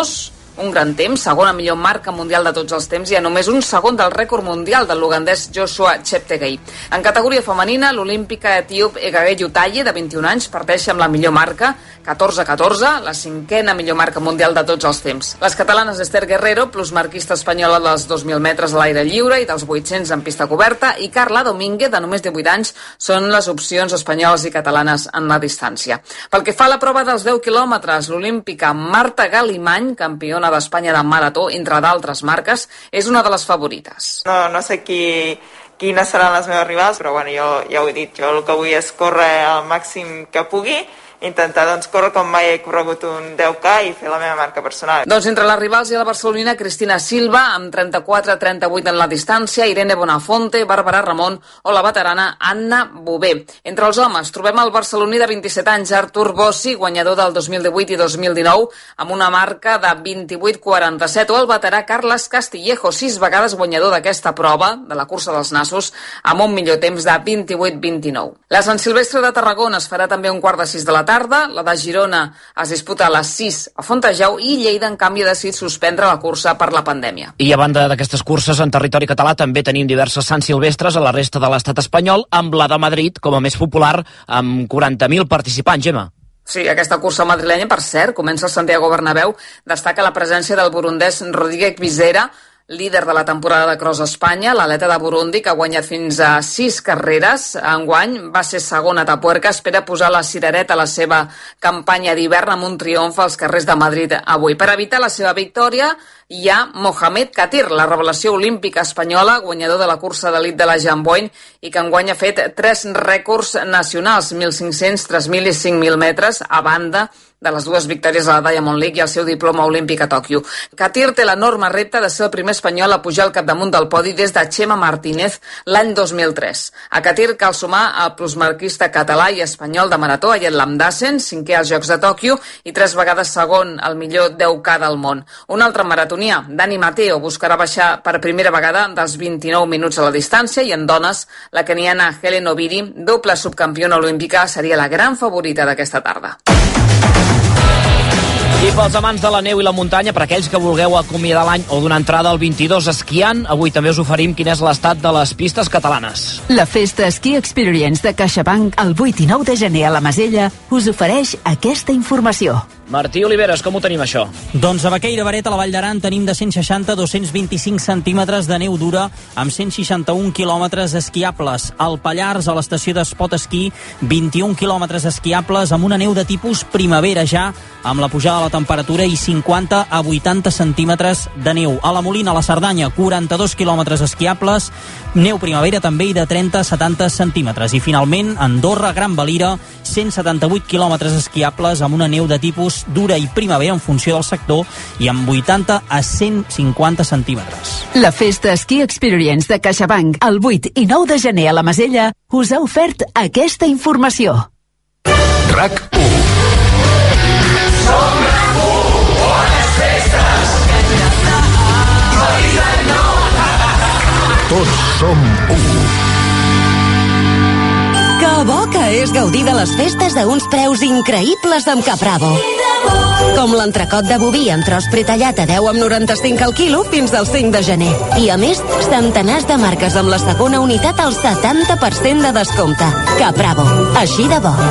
[SPEAKER 24] un gran temps, segona millor marca mundial de tots els temps i a només un segon del rècord mundial del l'ugandès Joshua Cheptegei. En categoria femenina, l'olímpica etíop Egagé Yutaye, de 21 anys, parteix amb la millor marca, 14-14, la cinquena millor marca mundial de tots els temps. Les catalanes Esther Guerrero, plusmarquista espanyola dels 2.000 metres a l'aire lliure i dels 800 en pista coberta, i Carla Domínguez, de només 18 anys, són les opcions espanyoles i catalanes en la distància. Pel que fa a la prova dels 10 quilòmetres, l'olímpica Marta Galimany, campiona d'Espanya de marató, entre d'altres marques, és una de les favorites.
[SPEAKER 6] No sé quines seran les meves rivals, però bueno, jo ja ho he dit, jo el que vull és córrer al màxim que pugui, intentar córrer com mai he corregut un 10K i fer la meva marca personal.
[SPEAKER 24] Entre les rivals hi ha la barcelonina Cristina Silva, amb 34-38 en la distància, Irene Bonafonte, Bàrbara Ramon o la veterana Anna Bové. Entre els homes trobem el barceloní de 27 anys, Artur Bossi, guanyador del 2018 i 2019, amb una marca de 28-47, o el veterà Carles Castillejo, 6 vegades guanyador d'aquesta prova, de la cursa dels nassos, amb un millor temps de 28-29. La Sant Silvestre de Tarragona es farà també un 5:45 de la tarda, la de Girona es disputa a les 6 a Fontejau i Lleida, en canvi, ha decidit suspendre la cursa per la pandèmia.
[SPEAKER 14] I a banda d'aquestes curses, en territori català també tenim diverses Sant Silvestres a la resta de l'estat espanyol, amb la de Madrid com a més popular, amb 40.000 participants, Gemma.
[SPEAKER 24] Sí, aquesta cursa madrilenya, per cert, comença al Santiago Bernabéu, destaca la presència del burundès Rodríguez Visera, líder de la temporada de Cross Espanya, l'atleta de Burundi, que ha guanyat fins a 6 carreres. Enguany va ser segon a Tapuerca, espera posar la cirereta a la seva campanya d'hivern amb un triomf als carrers de Madrid avui. Per evitar la seva victòria hi ha Mohamed Katir, la revelació olímpica espanyola, guanyador de la cursa d'elit de la Jamboin i que enguany ha fet 3 rècords nacionals, 1.500, 3.000 i 5.000 metres, a banda de les 2 victòries a la Diamond League i el seu diploma olímpic a Tòquio. Katir té l'enorme repte de ser el primer espanyol a pujar al capdamunt del podi des de Chema Martínez l'any 2003. A Katir cal sumar el plusmarquista català i espanyol de marató, Ayet Lamdassen, 5è als Jocs de Tòquio i 3 vegades segon al millor 10K del món. Un altre maratonià, Dani Mateo, buscarà baixar per primera vegada dels 29 minuts a la distància, i en dones, la keniana Helen Obiri, doble subcampiona olímpica, seria la gran favorita d'aquesta tarda.
[SPEAKER 14] I pels amants de la neu i la muntanya, per aquells que vulgueu acomiadar l'any o donar entrada al 22 esquiant, avui també us oferim quin és l'estat de les pistes catalanes.
[SPEAKER 8] La Festa Ski Experience de CaixaBank el 8 i 9 de gener a la Masella us ofereix aquesta informació.
[SPEAKER 14] Martí Oliveres, com ho tenim això?
[SPEAKER 9] Doncs a Baqueira Baret, a la Vall d'Aran, tenim de 160 a 225 centímetres de neu dura amb 161 quilòmetres esquiables. Al Pallars, a l'estació d'Espot Esquí, 21 quilòmetres esquiables amb una neu de tipus primavera ja, amb la pujada de la temperatura, i 50 a 80 centímetres de neu. A la Molina, a la Cerdanya, 42 quilòmetres esquiables, neu primavera també, i de 30 a 70 centímetres. I finalment, Andorra, Gran Valira, 178 quilòmetres esquiables amb una neu de tipus dura i primavera en funció del sector i amb 80 a 150 centímetres.
[SPEAKER 8] La Festa Ski Experience de CaixaBank el 8 i 9 de gener a la Masella us ha ofert aquesta informació.
[SPEAKER 3] RAC1.
[SPEAKER 15] Som RAC1, bones festes.
[SPEAKER 3] Tots som u.
[SPEAKER 25] Que bo que és gaudir de les festes a uns preus increïbles amb Capravo. Com l'entrecot de boví en tros pretallat a 10,95 al quilo fins al 5 de gener. I a més, centenars de marques amb la segona unitat al 70% de descompte. Capravo, així de bo.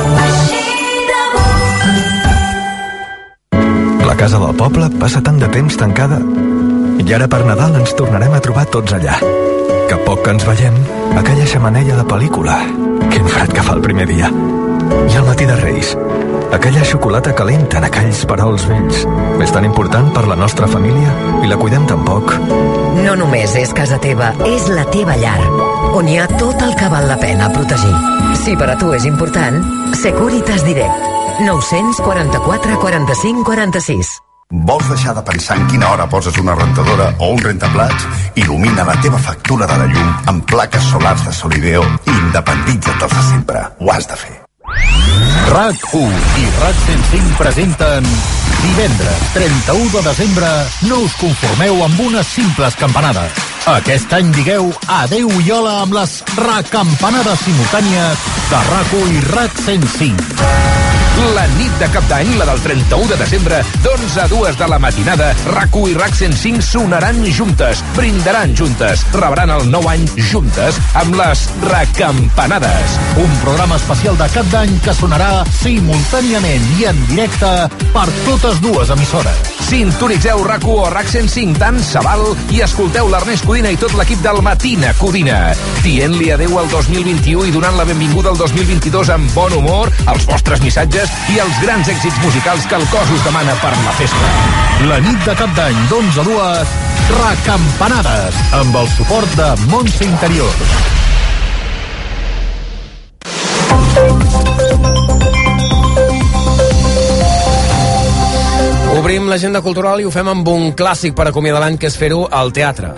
[SPEAKER 26] La casa del poble passa tant de temps tancada i ara per Nadal ens tornarem a trobar tots allà. Que poc que ens veiem, aquella xemeneia de pel·lícula. Quin fred que fa el primer dia. I el matí de Reis, aquella xocolata calenta en aquells perols vells. És tan important per la nostra família i la cuidem tan poc.
[SPEAKER 27] No només és casa teva, és la teva llar, on hi ha tot el que val la pena protegir. Si per a tu és important, Securitas Direct. 944 45 46.
[SPEAKER 28] Vols deixar de pensar en quina hora poses una rentadora o un rentaplats? Il·lumina la teva factura de la llum amb plaques solars de Solideo i independitza't dels de sempre. Ho has de fer.
[SPEAKER 3] RAC1 i RAC105 presenten divendres 31 de desembre. No us conformeu amb unes simples campanades. Aquest any digueu adeu i hola amb les recampanades simultànies de RAC1 i RAC105.
[SPEAKER 1] La nit de Cap d'Any, la del 31 de desembre, d'11 a 2 de la matinada, RAC1 i RAC 105 sonaran juntes, brindaran juntes, rebran el nou any juntes amb les Recampanades.
[SPEAKER 3] Un programa especial de Cap d'Any que sonarà simultàniament i en directe per totes dues emissores.
[SPEAKER 1] Sintonitzeu RAC1 o RAC 105 tant se val i escolteu l'Ernest Codina i tot l'equip del Matina Codina, dient-li adeu al 2021 i donant la benvinguda al 2022 amb bon humor, els vostres missatges i els grans èxits musicals que el cos us demana per la festa.
[SPEAKER 3] La nit de Cap d'Any, d'11 a 2, Recampanades, amb el suport de Montse Interior.
[SPEAKER 2] Obrim l'agenda cultural i ho fem amb un clàssic per acomiadar l'any, que és fer-ho al teatre.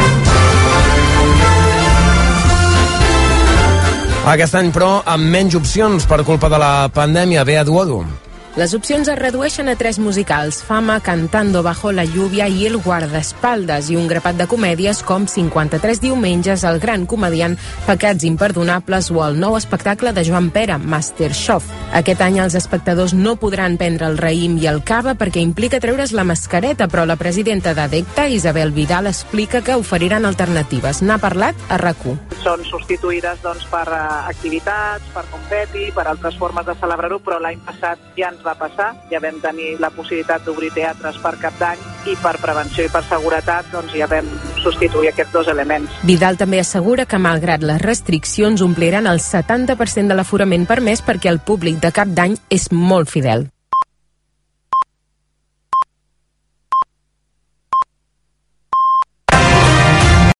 [SPEAKER 2] Aquest any, però, amb menys opcions per culpa de la pandèmia. Bea Duodo.
[SPEAKER 10] Les opcions es redueixen a 3 musicals: Fama, Cantando bajo la lluvia i El guardaespaldes, i un grapat de comèdies com 53 diumenges, El gran comediant, Pecats imperdonables o el nou espectacle de Joan Pera, Masterchef. Aquest any els espectadors no podran prendre el raïm i el cava perquè implica treure's la mascareta, però la presidenta d'ADECTA, Isabel Vidal, explica que oferiran alternatives. N'ha parlat a RAC1.
[SPEAKER 11] Són substituïdes per activitats, per confeti, per altres formes de celebrar-ho, però l'any passat ja ens va passar, ja vam tenir la possibilitat d'obrir teatres per Cap d'Any i per prevenció i per seguretat ja vam substituir aquests 2 elements.
[SPEAKER 10] Vidal també assegura que, malgrat les restriccions, ompliran el 70% de l'aforament permès perquè el públic de Cap d'Any és molt fidel.